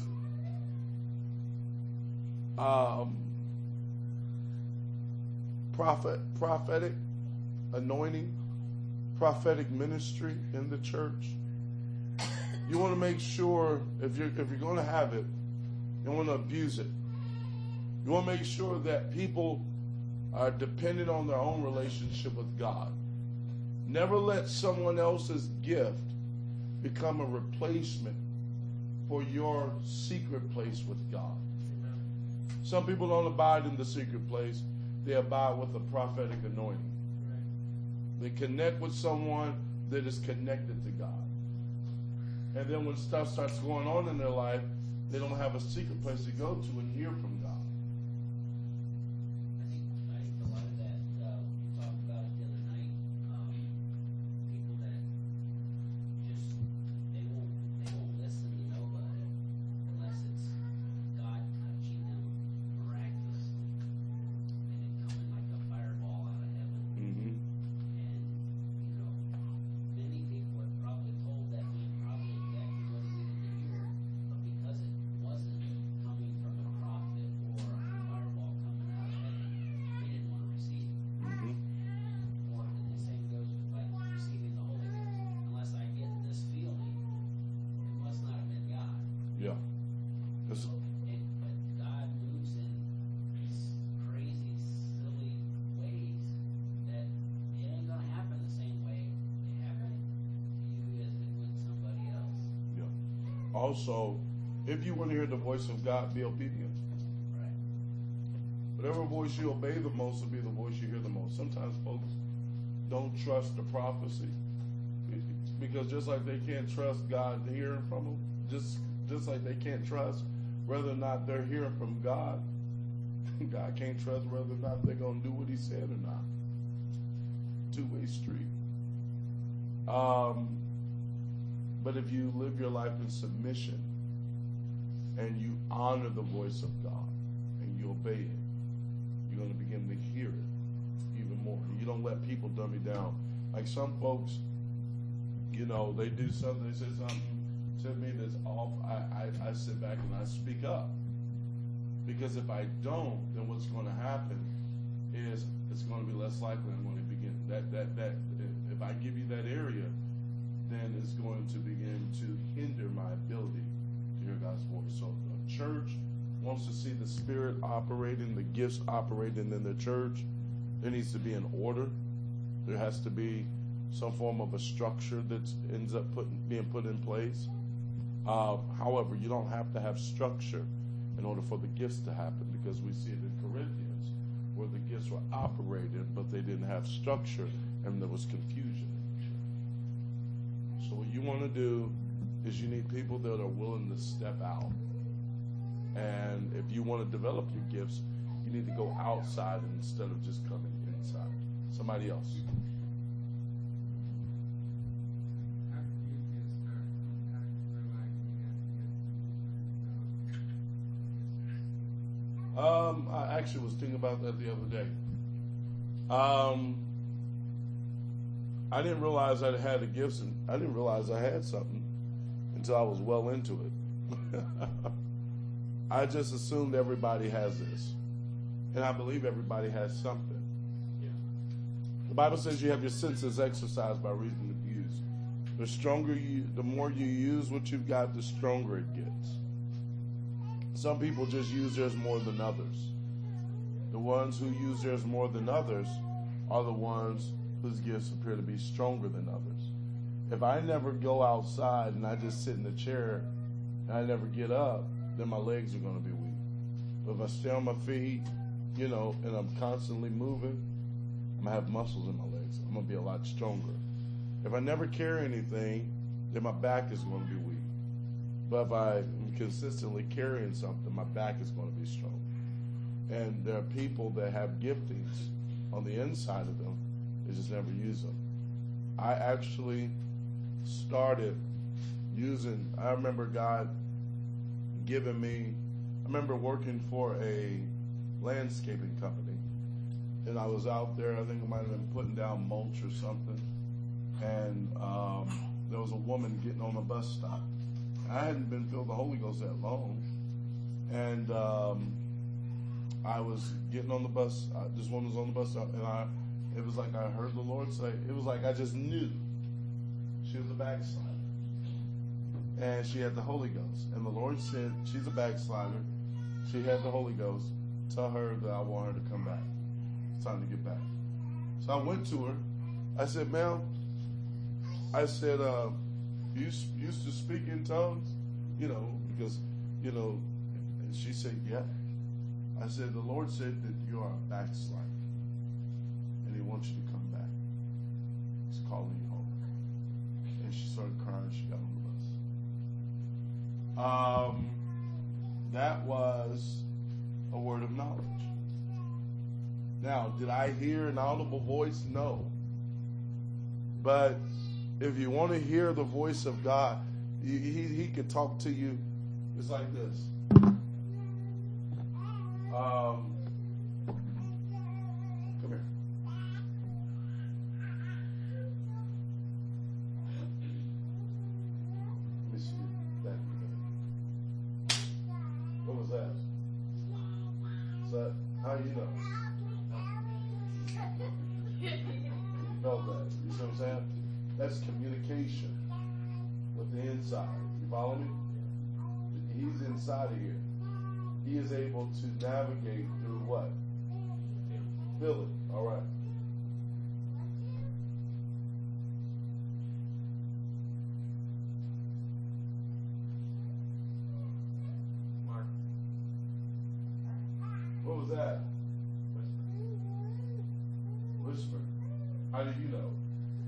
um, prophet, prophetic anointing, prophetic ministry in the church, you want to make sure if you're if you're going to have it, you don't want to abuse it. You want to make sure that people are dependent on their own relationship with God. Never let someone else's gift become a replacement for your secret place with God. Some people don't abide in the secret place. They abide with the prophetic anointing. They connect with someone that is connected to God. And then when stuff starts going on in their life, they don't have a secret place to go to and hear from God. I think, I think a lot of that, uh, we talked about it the other night, um, people that just, they won't, they won't listen to nobody unless it's God touching them miraculously and it coming like a fireball out of heaven. Mm-hmm. And, you know, many people also, if you want to hear the voice of God, be obedient. Right. Whatever voice you obey the most will be the voice you hear the most. Sometimes folks don't trust the prophecy because just like they can't trust God hearing from them, just just like they can't trust whether or not they're hearing from God, God can't trust whether or not they're going to do what he said or not. Two-way street. Um, but if you live your life in submission and you honor the voice of God and you obey it, you're going to begin to hear it even more. You don't let people dumb you down. Like some folks, you know, they do something, they say something to me that's off. I, I, I sit back and I speak up. Because if I don't, then what's going to happen is it's going to be less likely I'm going to begin. That, that, that, if I give you that area, then it's going to begin to hinder my ability to hear God's voice. So the church wants to see the Spirit operating, the gifts operating in the church. There needs to be an order. There has to be some form of a structure that ends up putting, being put in place. Uh, however, you don't have to have structure in order for the gifts to happen, because we see it in Corinthians where the gifts were operating, but they didn't have structure and there was confusion in the church. So what you want to do is you need people that are willing to step out. And if you want to develop your gifts, you need to go outside instead of just coming inside. Somebody else. How did you get started? How did you realize you had to get Um, I actually was thinking about that the other day. Um, I didn't realize I had the gifts, and I didn't realize I had something until I was well into it. I just assumed everybody has this, and I believe everybody has something. Yeah. The Bible says you have your senses exercised by reason of use. The stronger you, the more you use what you've got, the stronger it gets. Some people just use theirs more than others. The ones who use theirs more than others are the ones whose gifts appear to be stronger than others. If I never go outside and I just sit in the chair and I never get up, then my legs are going to be weak. But if I stay on my feet, you know, and I'm constantly moving, I'm going to have muscles in my legs. I'm going to be a lot stronger. If I never carry anything, then my back is going to be weak. But if I'm consistently carrying something, my back is going to be strong. And there are people that have giftings on the inside of them, they just never use them. I actually started using, I remember God giving me, I remember working for a landscaping company. And I was out there, I think I might have been putting down mulch or something. And um, there was a woman getting on a bus stop. I hadn't been filled with the Holy Ghost that long. And um, I was getting on the bus, I, this woman was on the bus stop, and I, it was like I heard the Lord say, it was like I just knew she was a backslider. And she had the Holy Ghost. And the Lord said, she's a backslider. She had the Holy Ghost. Tell her that I want her to come back. It's time to get back. So I went to her. I said, ma'am, I said, uh, you used to speak in tongues? You know, because, you know, and she said, yeah. I said, the Lord said that you are a backslider. And he wants you to come back. He's calling you home. And she started crying. She got on the bus. Um, that was a word of knowledge. Now, did I hear an audible voice? No. But if you want to hear the voice of God, he, he, he could talk to you. It's like this. Um, come here. Let me see that. What was that? Is that how you know? You felt that. You see what I'm saying? That's communication with the inside. You follow me? He's inside of here. He is able to navigate through what? Feel it. All right. How do you know?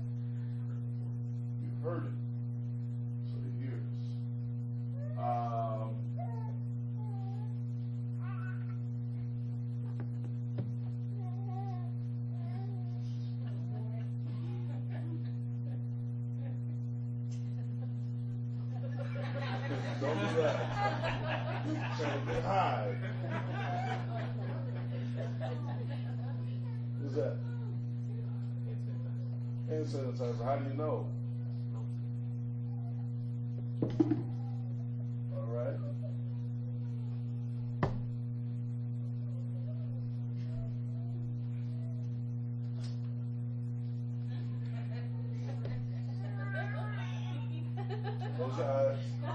You heard it. So he hears. Um, don't do that. Trying to get high. What's that? Hand sanitizer. How do you know? All right. Close your eyes.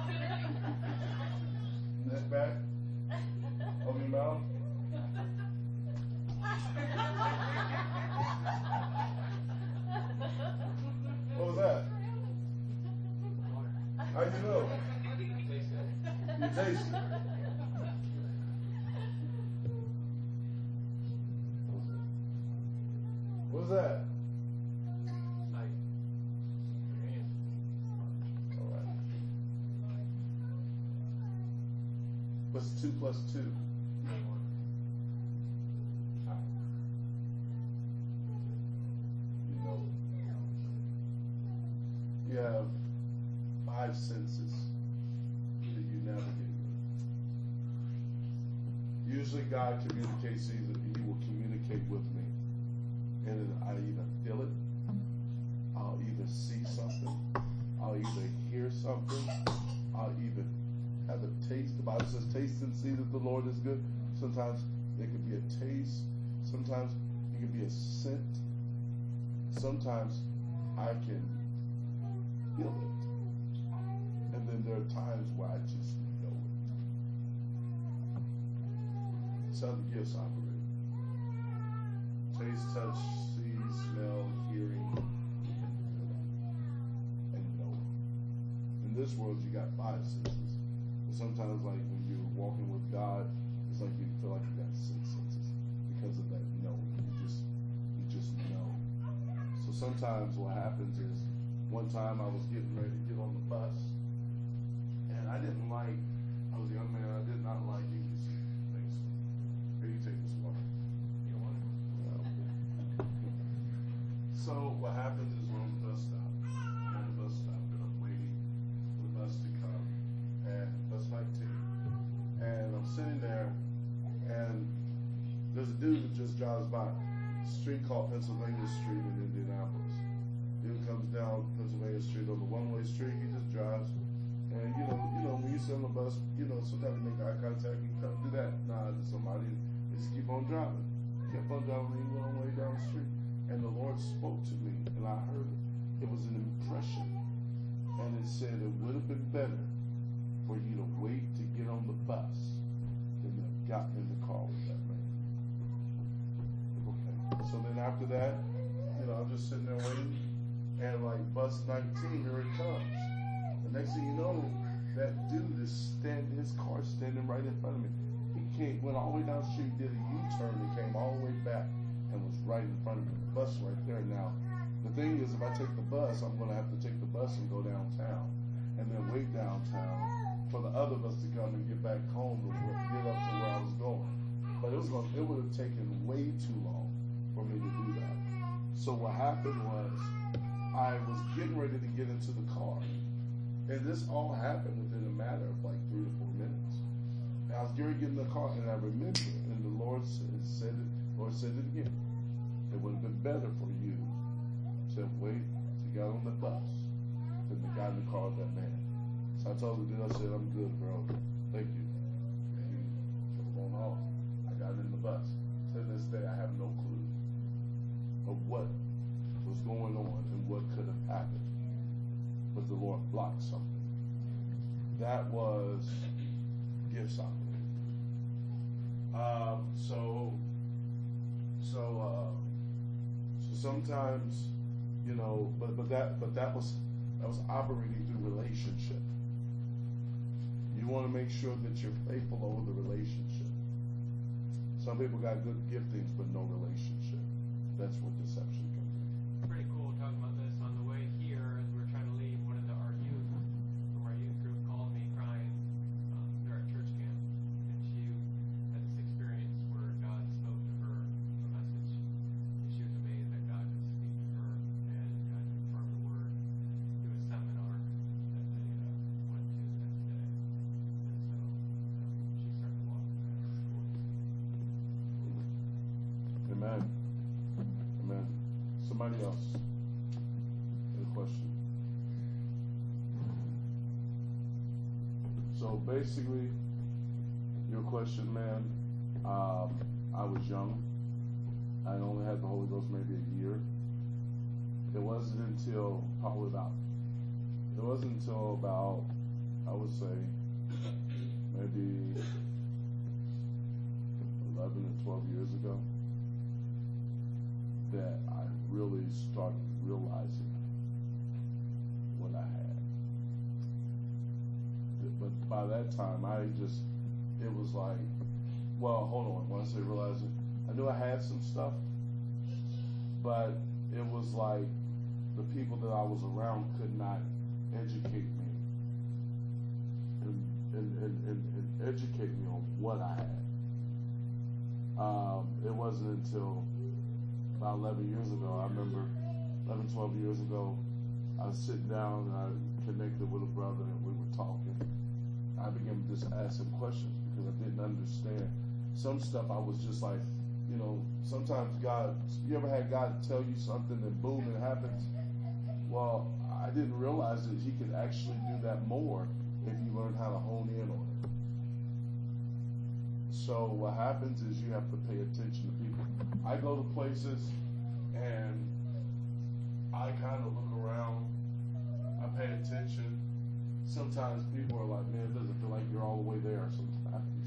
Neck back. Open your mouth. What was that? How you know? You taste it. What was that? All right. What's two plus two? You know. You have five senses that you navigate with. Usually God communicates either he will communicate with me and I either feel it, I'll either see something, I'll either hear something, I'll either have a taste. The Bible says taste and see that the Lord is good. Sometimes it could be a taste, sometimes it could be a scent, sometimes I can feel it. And then there are times where I just know it. That's how the gifts operate. Taste, touch, see, smell, hearing, and know. In this world, you got five senses. But sometimes, like when you're walking with God, it's like you feel like you got six senses because of that knowing. You just, you just know. So sometimes what happens is, one time I was getting ready to get on the bus, and I didn't like, I was a young man, I did not like E B C things. Here, you take this one. You want it? Yeah. So what happens is we're on the bus stop. I'm on the bus stop, and I'm waiting for the bus to come, and bus nineteen. And I'm sitting there, and there's a dude that just drives by a street called Pennsylvania Street in Indianapolis. Dude comes down Pennsylvania Street on the one-way street. He just drives, and you know, you know, when you sit on the bus, you know, sometimes you make eye contact. You can't do that. Nah, just somebody they just keep on driving. He kept on driving. He went on way down the street, and the Lord spoke to me, and I heard it. It was an impression, and it said it would have been better for you to wait to get on the bus than to have gotten in the car with that man. Okay. So then after that, you know, I'm just sitting there waiting. And like bus nineteen, here it comes. The next thing you know, that dude is standing, his car standing right in front of me. He came, went all the way down the street, did a U-turn, and came all the way back and was right in front of me. The bus right there. Now, the thing is, if I take the bus, I'm going to have to take the bus and go downtown, and then wait downtown for the other bus to come and get back home to get up to where I was going. But it was going, it would have taken way too long for me to do that. So what happened was, I was getting ready to get into the car. And this all happened within a matter of like three to four minutes. And I was getting ready to get in the car, and I remember, and the Lord said, said it, Lord said it again. It would have been better for you to wait to get on the bus than to get in the car with that man. So I told the dude, I said, I'm good, bro. Thank you. And he drove on off. I got in the bus. To this day, I have no clue of what was going on and what could have happened, but the Lord blocked something. That was gifts operating. Um, so, so, uh, so sometimes, you know, but but that but that was that was operating through relationship. You want to make sure that you're faithful over the relationship. Some people got good giftings but no relationship. That's where deception comes in. Anybody else? Any question? So basically, your question, man, um, I was young. I only had the Holy Ghost maybe a year. It wasn't until probably about, it wasn't until about, I would say, maybe eleven or twelve years ago that I really started realizing what I had. But by that time, I just, it was like, well, hold on. When I say realizing, I knew I had some stuff, but it was like the people that I was around could not educate me and, and, and, and, and educate me on what I had. Um, it wasn't until about eleven years ago, I remember eleven, twelve years ago, I was sitting down and I connected with a brother and we were talking. I began to just ask him questions because I didn't understand. Some stuff I was just like, you know, sometimes God, you ever had God tell you something and boom, it happens? Well, I didn't realize that he could actually do that more if you learn how to hone in on it. So what happens is you have to pay attention to people. I go to places and I kind of look around. I pay attention. Sometimes people are like, man, it doesn't feel like you're all the way there sometimes.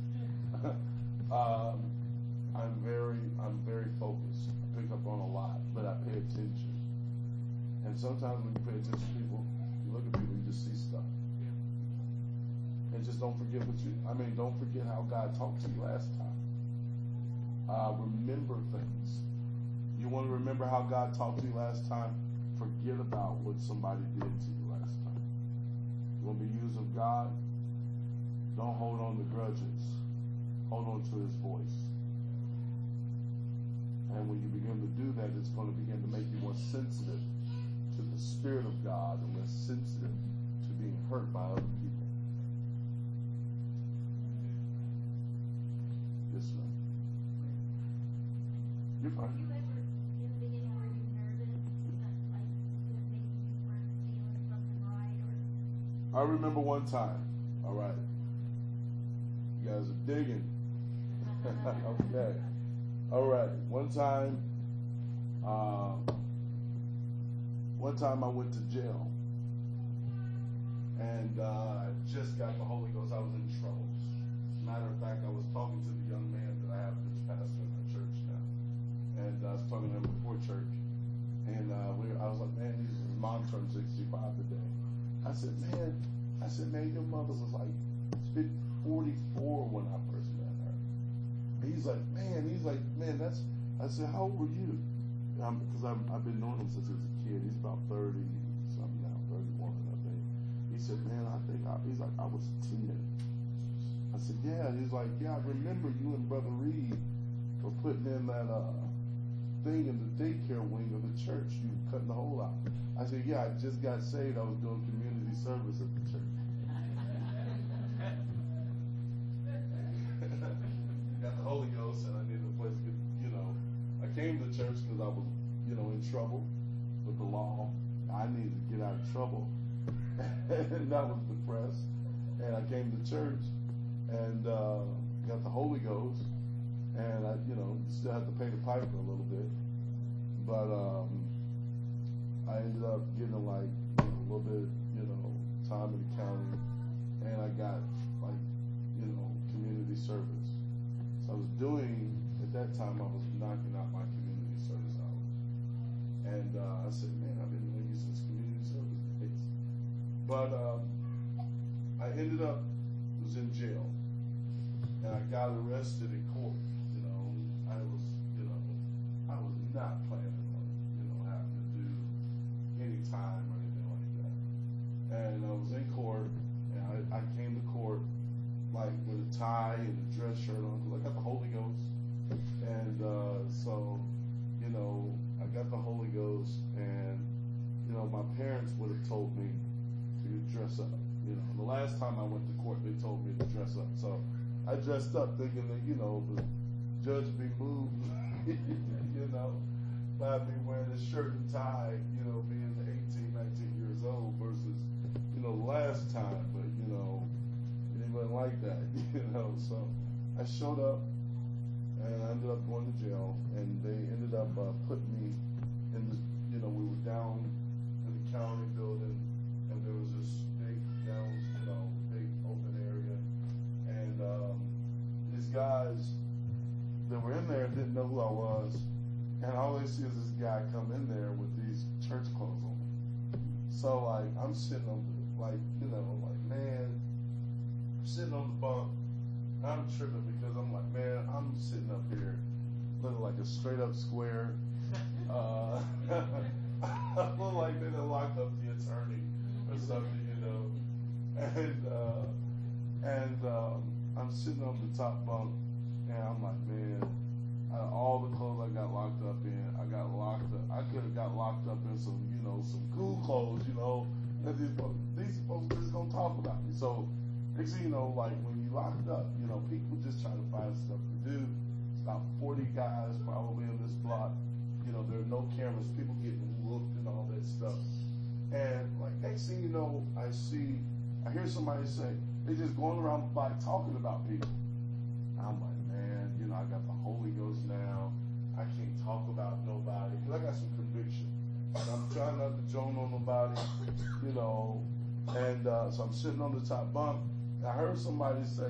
um, I'm very, I'm very focused. I pick up on a lot, but I pay attention. And sometimes when you pay attention to people, you look at people, you just see stuff. And just don't forget what you, I mean, don't forget how God talked to you last time. Uh, remember things. You want to remember how God talked to you last time? Forget about what somebody did to you last time. You want to be used of God? Don't hold on to grudges. Hold on to his voice. And when you begin to do that, it's going to begin to make you more sensitive to the Spirit of God and less sensitive to being hurt by other people. Yes, ma'am. You're Were fine. you ever, in the beginning, were you nervous that, like, that maybe you weren't feeling something right, or? I remember one time. All right. You guys are digging. Okay. All right. One time, uh, one time I went to jail. And uh, I just got the Holy Ghost. I was in trouble. Matter of fact, I was talking to the young man that I have that's pastor in my church now. And uh, I was talking to him before church. And uh, we, I was like, man, his mom turned sixty-five today. I said, man, I said, man, your mother was like forty-four when I first met her. And he's like, man, he's like, man, that's, I said, how old were you? Because um, I've been knowing him since he was a kid. He's about thirty something now, thirty-one, I think. He said, man, I think, I, he's like, I was ten. I said, yeah. He's like, yeah, I remember you and Brother Reed were putting in that uh, thing in the daycare wing of the church. You were cutting the hole out. I said, yeah, I just got saved. I was doing community service at the church. Got the Holy Ghost, and I needed a place to get, you know, I came to church because I was, you know, in trouble with the law. I needed to get out of trouble. And I was depressed. And I came to church and uh, got the Holy Ghost, and I, you know, still had to pay the piper a little bit, but um, I ended up getting like, you know, a little bit, you know, time in the county, and I got like, you know, community service. So I was doing, at that time, I was knocking out my community service hours, and uh, I said, man, I've been doing this since community service days, but um, I ended up was in jail, and I got arrested in court. You know, I was, you know, I was not planning on, you know, having to do any time or anything like that. And I was in court, and I, I came to court like with a tie and a dress shirt on because I got the Holy Ghost. And uh, so, you know, I got the Holy Ghost, and you know, my parents would have told me to dress up. You know, the last time I went to court, they told me to dress up. So I dressed up thinking that, you know, the judge be moved, you know. by me wearing a shirt and tie, you know, being eighteen, nineteen years old versus, you know, last time. But, you know, it wasn't like that, you know. So I showed up and I ended up going to jail, and they ended up uh, putting me in the, you know, we were down in the county building, and there was this big down, you know, big open area, and um, these guys that were in there didn't know who I was, and all they see is this guy come in there with these church clothes on. So like I'm sitting on the, like, you know, like, man, I'm sitting on the bunk. I'm tripping because I'm like, man, I'm sitting up here looking like a straight up square. Uh, I look like they done locked up the attorney or something, you know. And uh, and um, I'm sitting on the top bunk, and I'm like, man, out of all the clothes I got locked up in, I got locked up. I could have got locked up in some, you know, some cool clothes, you know. And these folks, these folks just gonna talk about me. So next thing you know, like when you locked up, you know, people just try to find stuff to do. It's about forty guys probably in this block. You know, there are no cameras. People getting looked and all that stuff. And like next thing you know, I see, I hear somebody say, they just going around the block talking about people. I'm like, man, you know, I got the Holy Ghost now. I can't talk about nobody because I got some conviction. And I'm trying not to joan on nobody, you know. And uh, so I'm sitting on the top bunk. And I heard somebody say,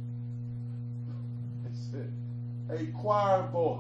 they said, "Hey, choir boy."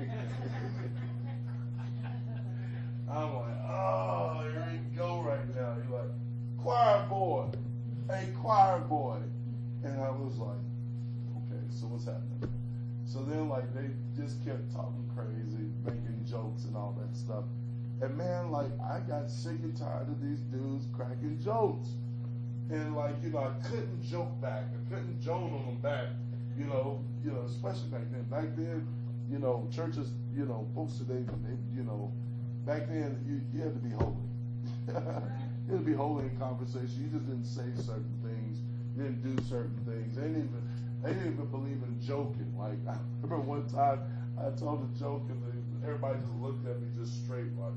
I'm like, oh, here we go right now. You're like, choir boy, hey, choir boy. And I was like, okay, so what's happening? So then, like, they just kept talking crazy, making jokes and all that stuff. And man, like, I got sick and tired of these dudes cracking jokes. And like, you know, I couldn't joke back. I couldn't joan on them back, you know, you know, especially back then. Back then, you know, churches, you know, folks today, they, you know, back then, you, you had to be holy. You had to be holy in conversation. You just didn't say certain things. You didn't do certain things. They didn't even, they didn't even believe in joking. Like, I remember one time I told a joke and they, everybody just looked at me just straight like,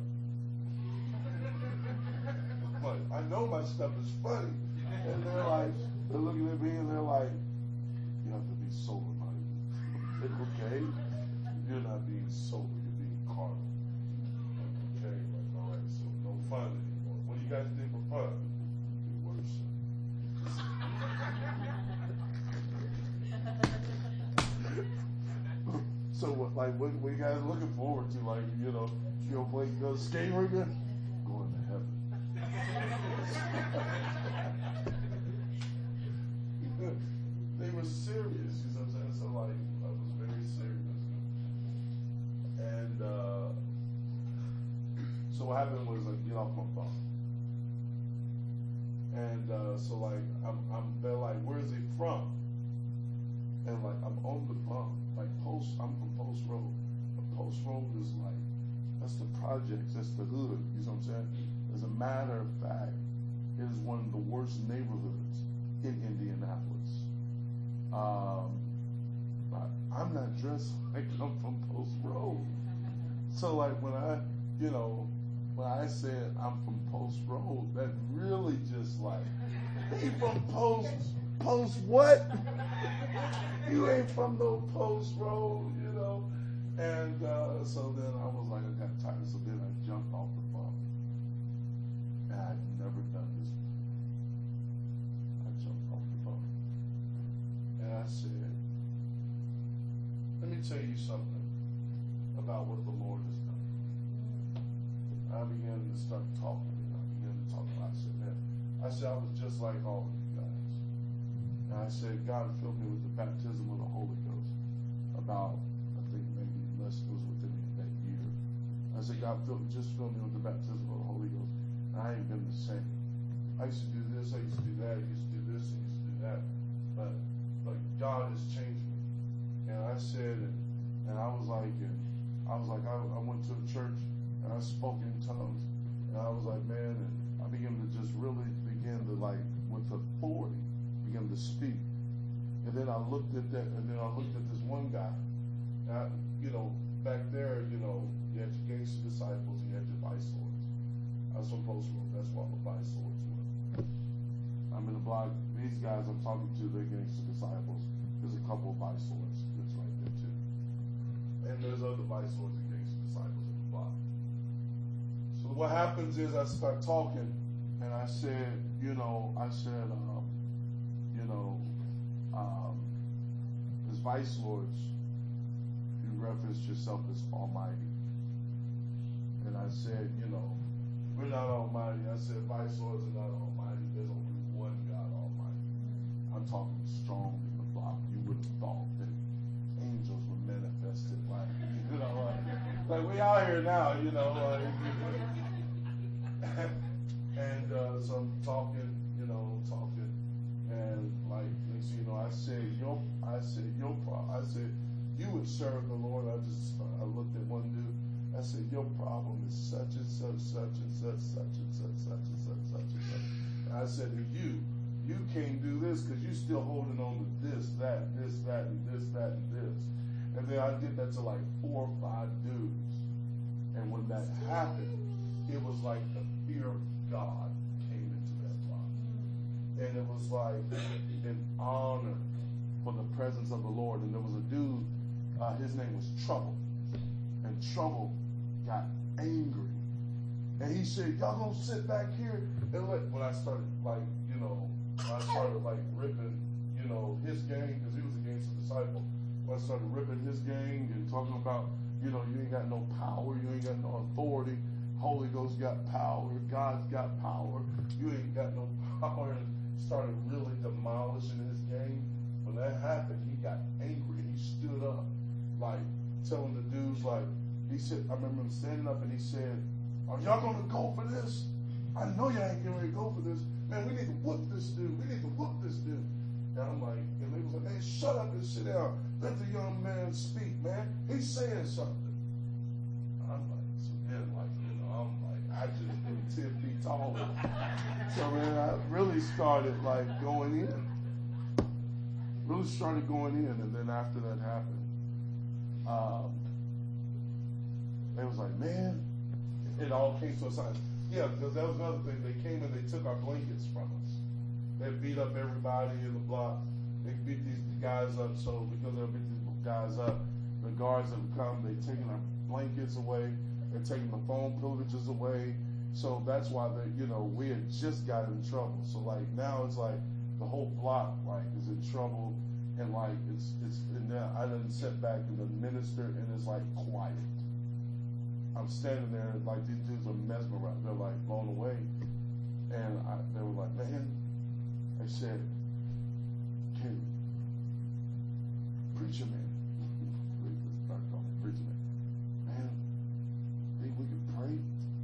like, I know my stuff is funny. And they're like, they're looking at me and they're like, you have to be sober-minded. Like, okay, you're not being sober, you're being carnal. Okay, like, all right, so no fun anymore. What do you guys do for fun? Do worship. So, what, like, what, what are you guys looking forward to? Like, you know, you know, play, go skating again? Going to heaven. They were serious, you know what I'm saying? So, like, I was very serious. And, uh, so what happened was, like, get off my phone. And, uh, so, like, I'm, I'm, they're like, where's he from? And, like, I'm on the bump. Like, Post, I'm from Post Road. But Post Road is, like, that's the projects, that's the hood, you know what I'm saying? As a matter of fact, it is one of the worst neighborhoods in Indianapolis. Um, but I'm not dressed like I'm from Post Road. So like when I, you know, when I said I'm from Post Road, that really just like, he from Post, Post what? You ain't from no Post Road, you know? And uh, so then I was like, I got tired, so then I jumped off the bump. And I've never done this before. I jumped off the bump. And I said, let me tell you something about what the Lord has done. I began to start talking, and I began to talk about it. I said, man, I said, I was just like all of you guys. And I said, God filled me with the baptism of the Holy Ghost about, I think maybe less was within that year. I said, God filled, just filled me with the baptism of the Holy Ghost. And I ain't been the same. I used to do this, I used to do that, I used to do this, I used to do that. But, but God has changed me. And I said, and, and I was like, and I was like, I, I went to a church and I spoke in tongues. And I was like, man, and I began to just really begin to like, with authority, begin to speak. And then I looked at that, and then I looked at this one guy. And I, you know, back there, you know, You had your gangster disciples and you had your vice lords. That's what Post wrote. That's what the vice lords were. I'm in the blog. These guys I'm talking to, they're gangster disciples. There's a couple of vice lords that's right there too. And there's other vice lords and gangster disciples in the blog. So what happens is I start talking, and I said, you know, I said, um, you know, um, as vice lords, you referenced yourself as Almighty. And I said, you know, we're not Almighty. I said, vice lords are not Almighty. There's only one God Almighty. I'm talking strong in the block. You would have thought that angels were manifested, like, you know, like, like we out here now, you know. Like, and uh, so I'm talking, you know, talking, and like next thing you know, I said, yo, I said, yo, I said, you would serve the Lord. I just, I looked at one dude. I said, your problem is such and such, such and such, such and such, such and such, such and such. And I said, and you, you can't do this because you're still holding on to this, that, this, that, and this, that, and this. And then I did that to like four or five dudes. And when that happened, it was like the fear of God came into that block. And it was like an honor for the presence of the Lord. And there was a dude, uh, his name was Trouble. And Trouble got angry. And he said, y'all gonna sit back here and let, when I started like, you know, I started like ripping, you know, his gang, because he was a gangster disciple. When I started ripping his gang and talking about, you know, you ain't got no power, you ain't got no authority. Holy Ghost got power, God's got power, you ain't got no power, and started really demolishing his gang. When that happened, he got angry and he stood up, like telling the dudes, like, he said, I remember him standing up and he said, are y'all gonna go for this? I know y'all ain't getting ready to go for this. Man, we need to whoop this dude. We need to whoop this dude. And I'm like, and they was like, hey, shut up and sit down. Let the young man speak, man. He's saying something. I'm like, so then, like, you know, I'm like, I just been ten feet taller. So, man, I really started, like, going in. Really started going in. And then after that happened, um, they was like, man, it all came to a sign. Yeah, because that was another thing. They came and they took our blankets from us. They beat up everybody in the block. They beat these guys up. So because they beat these guys up, the guards have come. They've taken our blankets away. They're taking the phone privileges away. So that's why they, you know, we had just got in trouble. So like now it's like the whole block like is in trouble, and like it's it's and now I done sit back and the minister and it's like quiet. I'm standing there like these dudes are mesmerized. They're like blown away, and I, they were like, man. I said, "Can preacher man, start calling me preacher man, man, think we could pray?"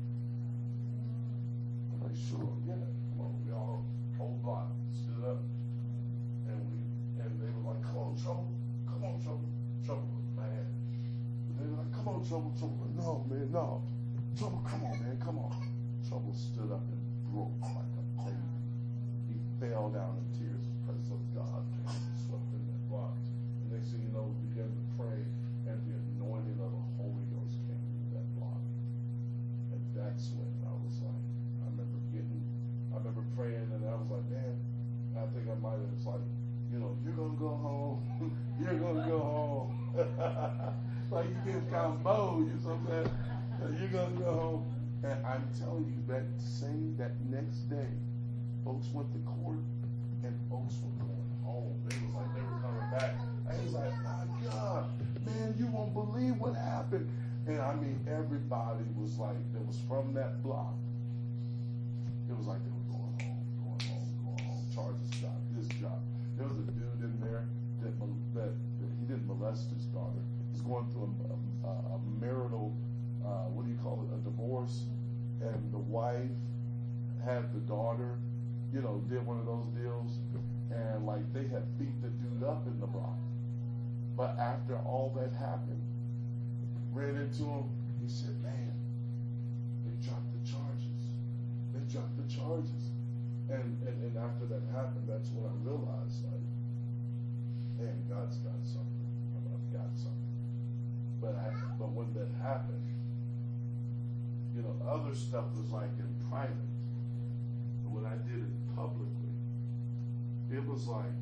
I'm like, "Sure, yeah, come on." We all whole block stood up, and we and they were like, "Come on, Trouble, come on, Trouble, Trouble was mad." They were like, "Come on, Trouble, Trouble." Like, no, man, no, Trouble, come on, man, come on. Trouble stood up and broke like a baby. He fell down in tears. The presence of God came and swept in that block. The next thing you know, we began to pray, and the anointing of the Holy Ghost came through that block. And that's when I was like, I remember getting, I remember praying, and I was like, man, I think I might have, it's like, you know, you're going to go home. You're going to go home. Like you get kind of bold, you know what I'm saying? You're going to go home. And I'm telling you, that same, that next day, folks went to court, and folks were going home. They was like, they were coming back. And he's like, my God, man, you won't believe what happened. And I mean, everybody was like, that was from that block. It was like they were going home, going home, going home. Charges dropped, this dropped. There was a dude in there that, that, that he didn't molest his daughter. He's going through a, a, a marital, uh, what do you call it, a divorce. And the wife had the daughter, you know, did one of those deals, and like they had beat the dude up in the block. But after all that happened, ran into him, he said, man, they dropped the charges. They dropped the charges. And, and, and after that happened, that's when I realized, like, man, God's got something. I've got something. But I, but when that happened, other stuff was like in private. And when I did it publicly, it was like,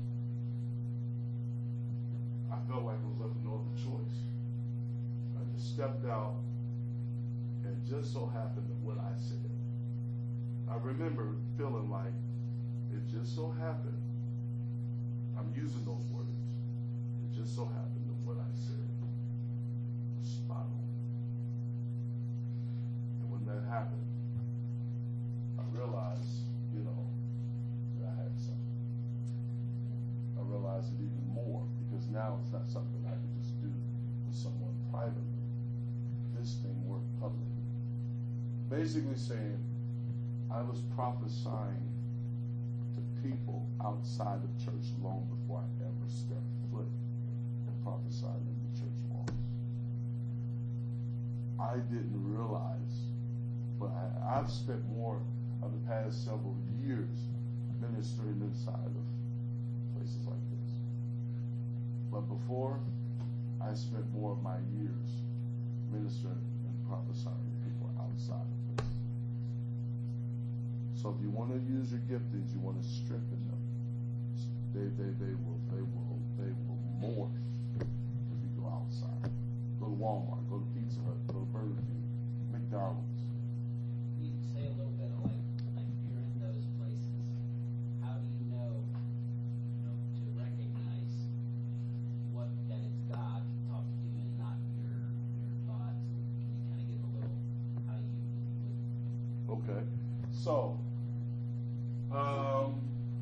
I felt like I was left with no other choice. I just stepped out, and just so happened that what I said. I remember feeling like it just so happened, I'm using those words, it just so happened that what I said was spot on. And when that happened, I realized, you know, that I had something. I realized it even more, because now it's not something I could just do with someone privately. This thing worked publicly. Basically saying, I was prophesying to people outside of church long before I ever stepped foot and prophesied in the church walls. I didn't realize, but I, I've spent more of the past several years ministering inside of places like this. But before, I spent more of my years ministering and prophesying to people outside of this. So if you want to use your giftings, you want to strengthen them. They they they will they will they will morph if you go outside. Go to Walmart, go to Pizza Hut, go to Burger King, McDonald's. You can say a little bit of like, like if you're in those places, how do you know, you know, to recognize what that it's God talking to you and not your your thoughts? And can you kind of give a little how you would? Okay. So, um,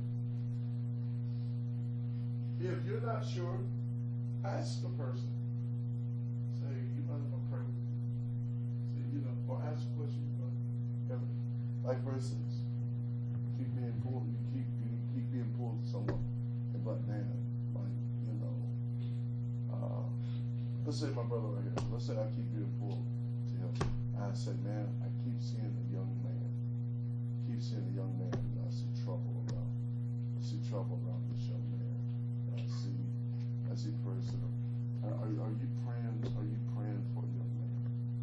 if you're not sure, ask the person. Say, you mind if I pray with you? Say, you know, or ask a question. You know, like for instance, keep being pulled. You keep you keep being pulled to someone, and but man, like you know, uh, let's say my brother right here. Let's say I keep being pulled to him. And I say, man, I keep seeing a young man. Keep seeing a young man, and I see trouble around. I see trouble around this young man. And I see, I see person. Are, are, are you praying? Are you praying for a young man?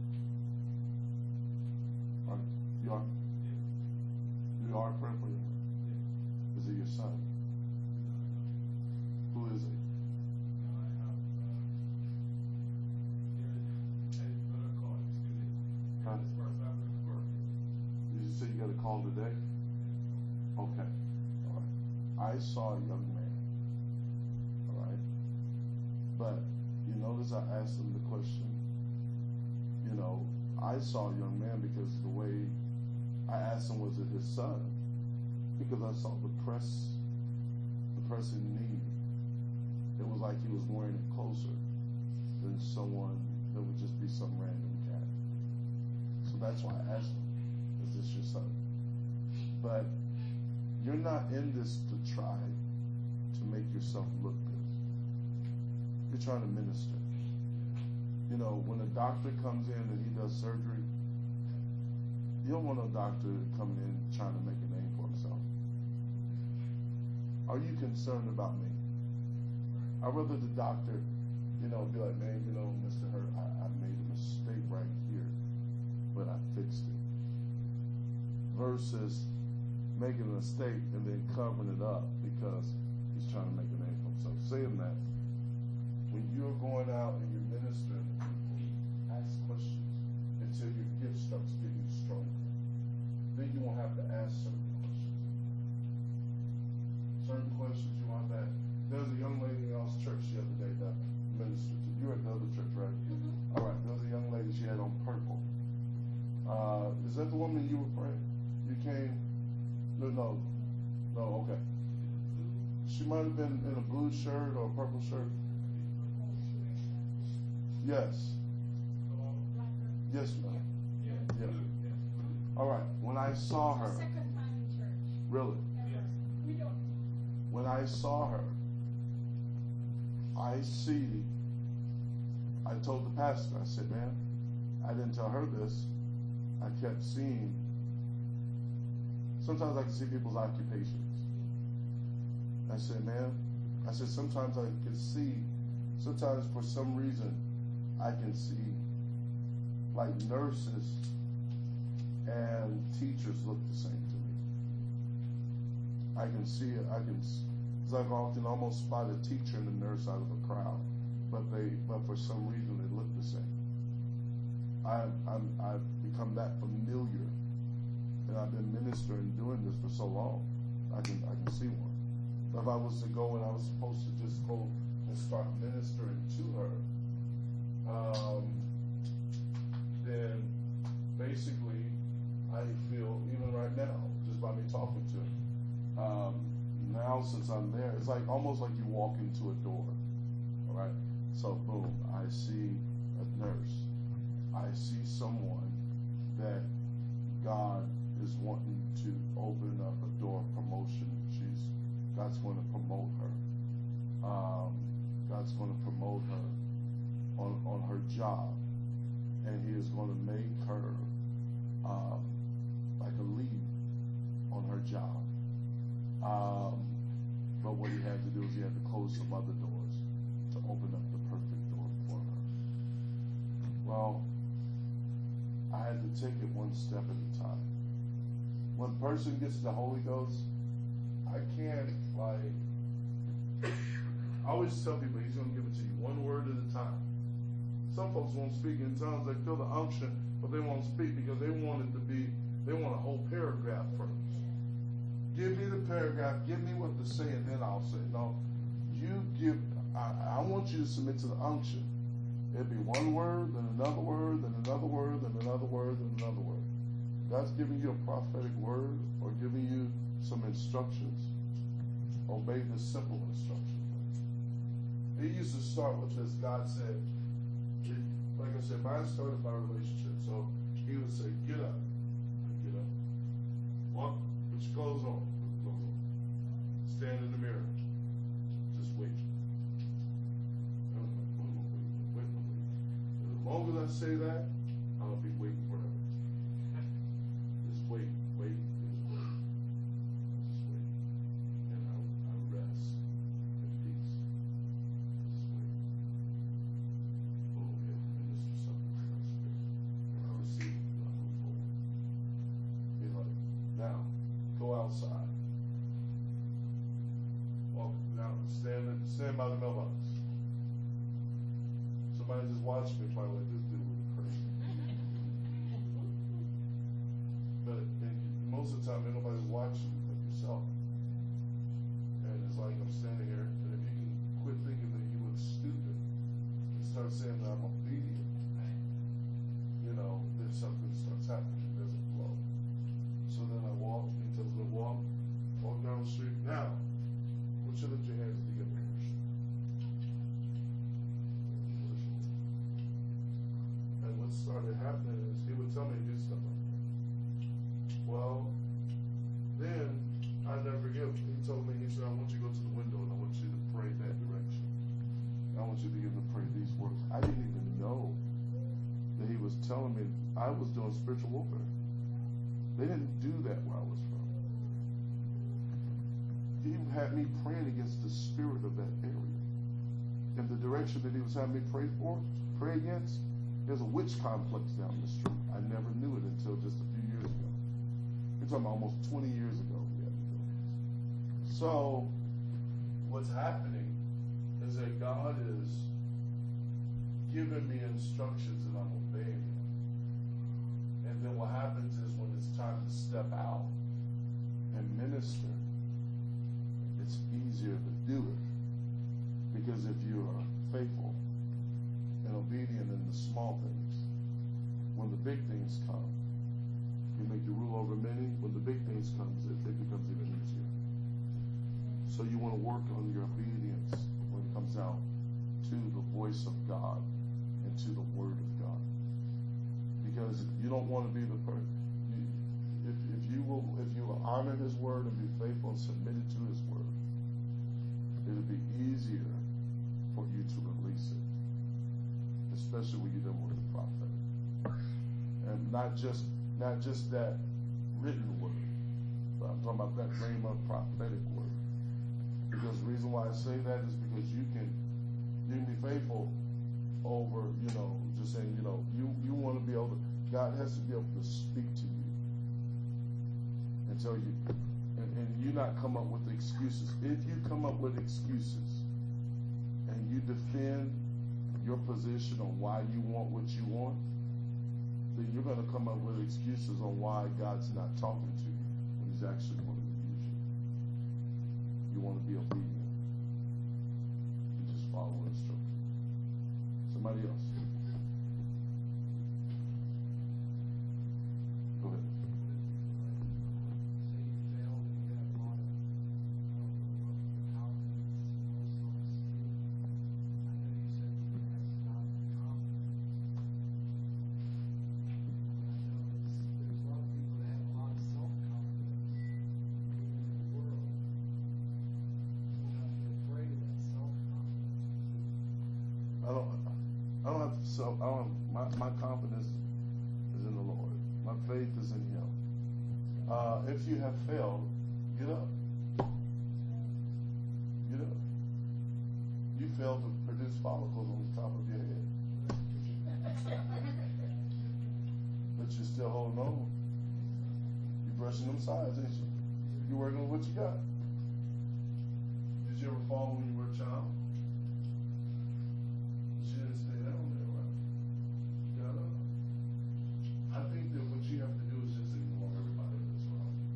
Are you are? You are praying for a young man. Is it your son? Who is it? Huh? Did you say you got a call today? Okay. All right. I saw a young man. All right. But you notice I asked him the question. You know, I saw a young man because the way I asked him, was it his son? Because I saw the press, the pressing need. It was like he was wearing it closer than someone that would just be some random cat. So that's why I asked him, is this your son? But you're not in this to try to make yourself look good. You're trying to minister. You know, when a doctor comes in and he does surgery, you don't want a doctor coming in trying to make a name for himself. Are you concerned about me? I'd rather the doctor, you know, be like, man, you know, Mister Hurt, I, I made a mistake right here, but I fixed it. Versus making a mistake and then covering it up because he's trying to make a name for himself. Saying that, when you're going out and you're ministering to people, ask questions until your gift starts getting stronger. Then you won't have to ask certain questions. Certain questions you want that. There was a young lady in our church the other day that ministered to. You were at the other church, right? Mm-hmm. All right. There was a young lady. She had on purple. Uh, is that the woman you were praying? You came? No, no, no. Okay. She might have been in a blue shirt or a purple shirt. Yes. Yes, ma'am. Yeah. All right. When I saw her. Second time in church. Really? Ever. We don't. When I saw her, I see, I told the pastor, I said, man, I didn't tell her this. I kept seeing, sometimes I can see people's occupations. I said, man, I said, sometimes I can see, sometimes for some reason, I can see like nurses I can see it. I can. It's like I often almost spot a teacher and a nurse out of a crowd, but they, but for some reason they look the same. I, I'm, I've become that familiar, and I've been ministering, doing this for so long. I can, I can see one. If I was to go and I was supposed to just go and start ministering to her, um, then basically I feel, even right now, just by me talking to her, um, now since I'm there, it's like almost like you walk into a door. All right, so boom, I see a nurse. I see someone that God is wanting to open up a door of promotion. She's God's going to promote her. Um, God's going to promote her on on her job, and He is going to make her um, like a lead on her job. Um, but what He had to do is He had to close some other doors to open up the perfect door for her. Well, I had to take it one step at a time. When a person gets the Holy Ghost, I can't, like, I always tell people He's going to give it to you one word at a time. Some folks won't speak in tongues. They feel the unction, but they won't speak because they want it to be, they want a whole paragraph first. Give me the paragraph, give me what to say, and then I'll say. No, you give, I, I want you to submit to the unction. It'll be one word, then another word, then another word, then another word, then another word. God's giving you a prophetic word or giving you some instructions. Obey the simple instructions. It used to start with this. God said, it, like I said, mine started by relationship. So He would say, get up. I get up. Walk, put your clothes on. Put your clothes on. Stand in the mirror. Just wait. As long as I say that, I'll be waiting forever. Just wait, wait, just wait. Just wait. And I, I rest in peace. Just wait. Oh, yeah, minister something to my spirit. And I receive it, I move forward. Be like, now, go outside. Walk now, stand, stand by the mailbox. Somebody just watched me, probably like, this dude was crazy. But and most of the time, ain't nobody's watching but yourself. And it's like I'm standing here, and if you can quit thinking that you look stupid and start saying that I'm obedient, you know, then something starts happening. It doesn't flow. So then I walk, he tells me to walk, walk down the street. Now, I want you to lift your hands together. And what started happening is he would tell me to do stuff like that. Well, then I never forget. He told me, he said, I want you to go to the window and I want you to pray that direction. I want you to begin to pray these words. I didn't even know that he was telling me I was doing spiritual warfare. They didn't do that where I was from. He had me praying against the spirit of that area. And the direction that he was having me pray for, pray against, there's a witch complex down the street. I never knew it until just a few years ago. We're talking about almost twenty years ago. We had to do this. So, what's happening is that God is giving me instructions and I'm obeying Him. And then what happens is when it's time to step out and minister, it's easier to do it. Because if you are faithful and obedient in the small things, when the big things come, He make you rule over many. When the big things comes, it, it becomes even easier. So you want to work on your obedience when it comes out to the voice of God and to the Word of God. Because you don't want to be the person. If, if you will, if you will honor His Word and be faithful and submitted to His Word, it'll be easier for you to release it, especially when you're dealing with the prophet. And not just not just that written word, but I'm talking about that rhema prophetic word. Because the reason why I say that is because you can you can be faithful over, you know, just saying, you know, you, you want to be able to, God has to be able to speak to you and tell you, and, and you not come up with excuses. If you come up with excuses and you defend your position on why you want what you want, then you're going to come up with excuses on why God's not talking to you when He's actually wanting to use you. You want to be obedient. You just follow instructions. Somebody else. Go ahead. I don't, I don't have to self, I don't, my, my confidence is in the Lord. My faith is in Him. Uh, if you have failed, get up. Get up. You failed to produce follicles on the top of your head. But you're still holding on. You're brushing them sides, ain't you? You're working with what you got. Did you ever fall when you were a child? She didn't stay down there, right? You got up. I think that what you have to do is just ignore everybody that's around you.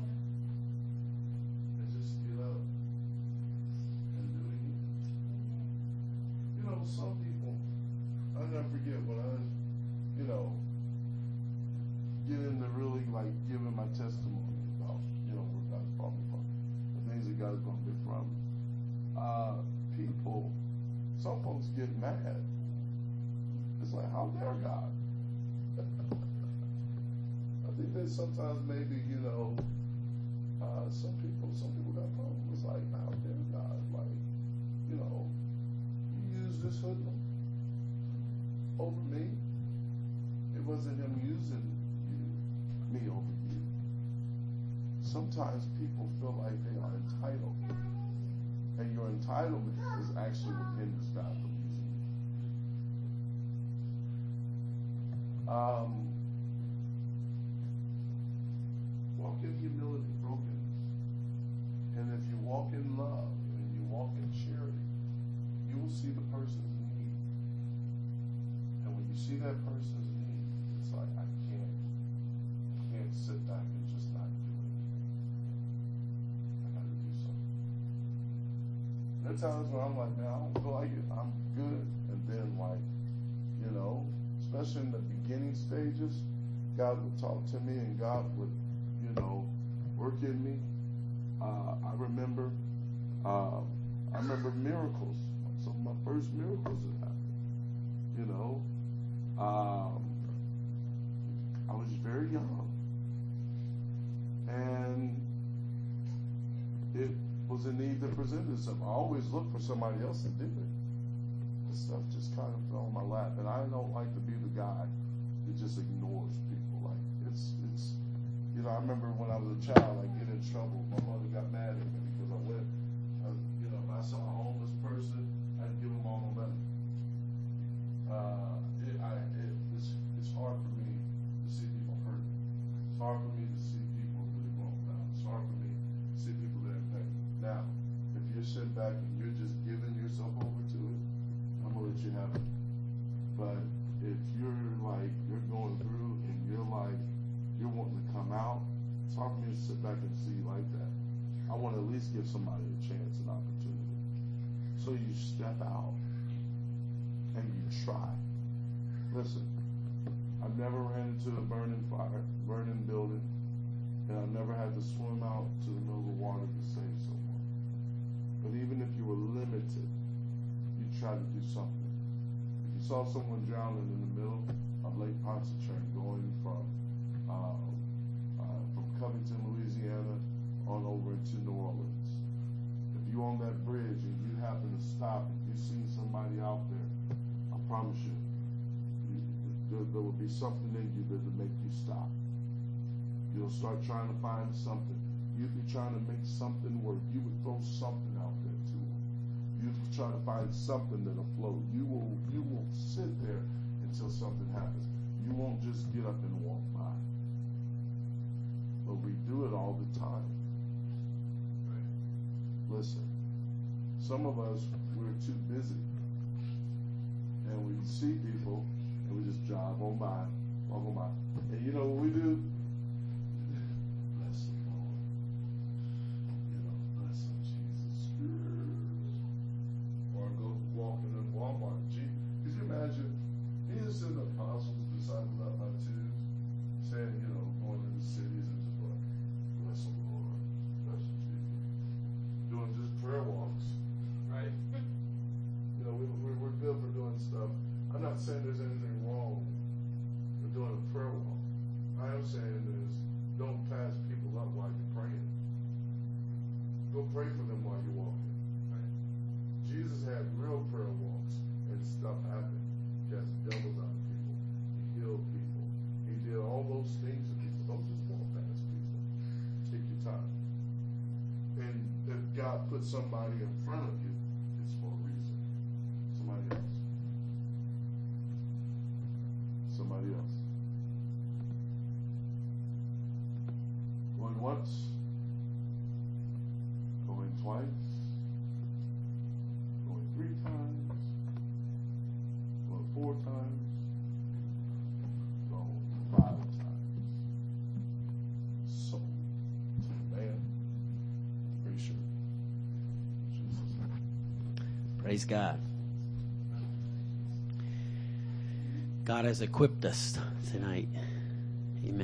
And just get up and do it again. You know, some people, I'll never forget when I was, you know, get into really like giving my testimony about, you know, where God's brought me from, the things that God's brought me from. Uh, people, some folks get mad. It's like, how dare God? I think that sometimes maybe, you know, uh, some people, some people got problems. It's like, how dare God? Like, you know, you use this hoodlum over me. It wasn't Him using you, me over you. Sometimes people feel like they are entitled. And your entitlement is actually what hinders God from using you. Um, walk in humility, brokenness. And if you walk in love and you walk in charity, you will see the person's need. And when you see that person's need, it's like, I can't, I can't sit back and just not do anything. I gotta do something. There are times where I'm like, man, I don't feel like it. I'm good. And then, like, you know, especially in the beginning stages, God would talk to me and God would, you know, work in me. Uh, I remember, uh, I remember miracles. Some of my first miracles that happened. You know, um, I was very young, and it was a need that presented itself. I always looked for somebody else to do it. This stuff just kind of fell on my lap, and I don't like to be the guy that just ignores people. Like it's, it's, you know. I remember when I was a child, I get in trouble. My mother got mad at me because I went, I, you know, if I saw a homeless person, I'd give them all my money. Uh, it, I, it, it's, it's hard for me to see people hurt. It's hard for me to see people really going down. It's hard for me to see people that are in pain. Now, if you're sitting back and you're just giving yourself over to it, I'm gonna let you have it. But if you're like you're going through and you're like you're wanting to come out, it's hard for me to sit back and see you like that. I want to at least give somebody a chance, an opportunity. So you step out and you try. Listen, I've never ran into a burning fire, burning building, and I've never had to swim out to the middle of the water to save someone. But even if you were limited, you try to do something. If you saw someone drowning in the middle of Lake Pontchartrain going from uh, uh, from Covington, Louisiana, on over into New Orleans, if you're on that bridge and you happen to stop and you see somebody out there, I promise you, you there, there will be something in you that will make you stop. You'll start trying to find something. You'd be trying to make something work. You would throw something out there to them. You'd try to find something that'll float. You will you will sit there until something happens. You won't just get up and walk by. But we do it all the time. listen. Some of us, we're too busy. And we see people, and we just drive on by, walk on by. And you know what we do? Bless them, Lord. You know, bless them, Jesus. Or go walking in Walmart. Gee, could you imagine? He just sent the apostles, disciples out by twos, saying, you know, going into cities and just like, bless them, Lord. Bless them, Jesus. Doing just prayer walks. Right? You know, we, we, we're good for doing stuff. I'm not saying there's anything wrong with doing a prayer walk. I am saying is don't pass people up while you're praying. Go pray for them while you're walking. Right? Jesus had real prayer walks and stuff happened. He cast devils out of people. He healed people. He did all those things to people. Don't just walk past people. Take your time. And if God puts somebody in front of you, it's for a reason. Somebody else. Somebody else. Going once. Going twice. Going three times. Going four times. Going five times. So, man, pretty sure. Jesus. Praise God. God has equipped us tonight.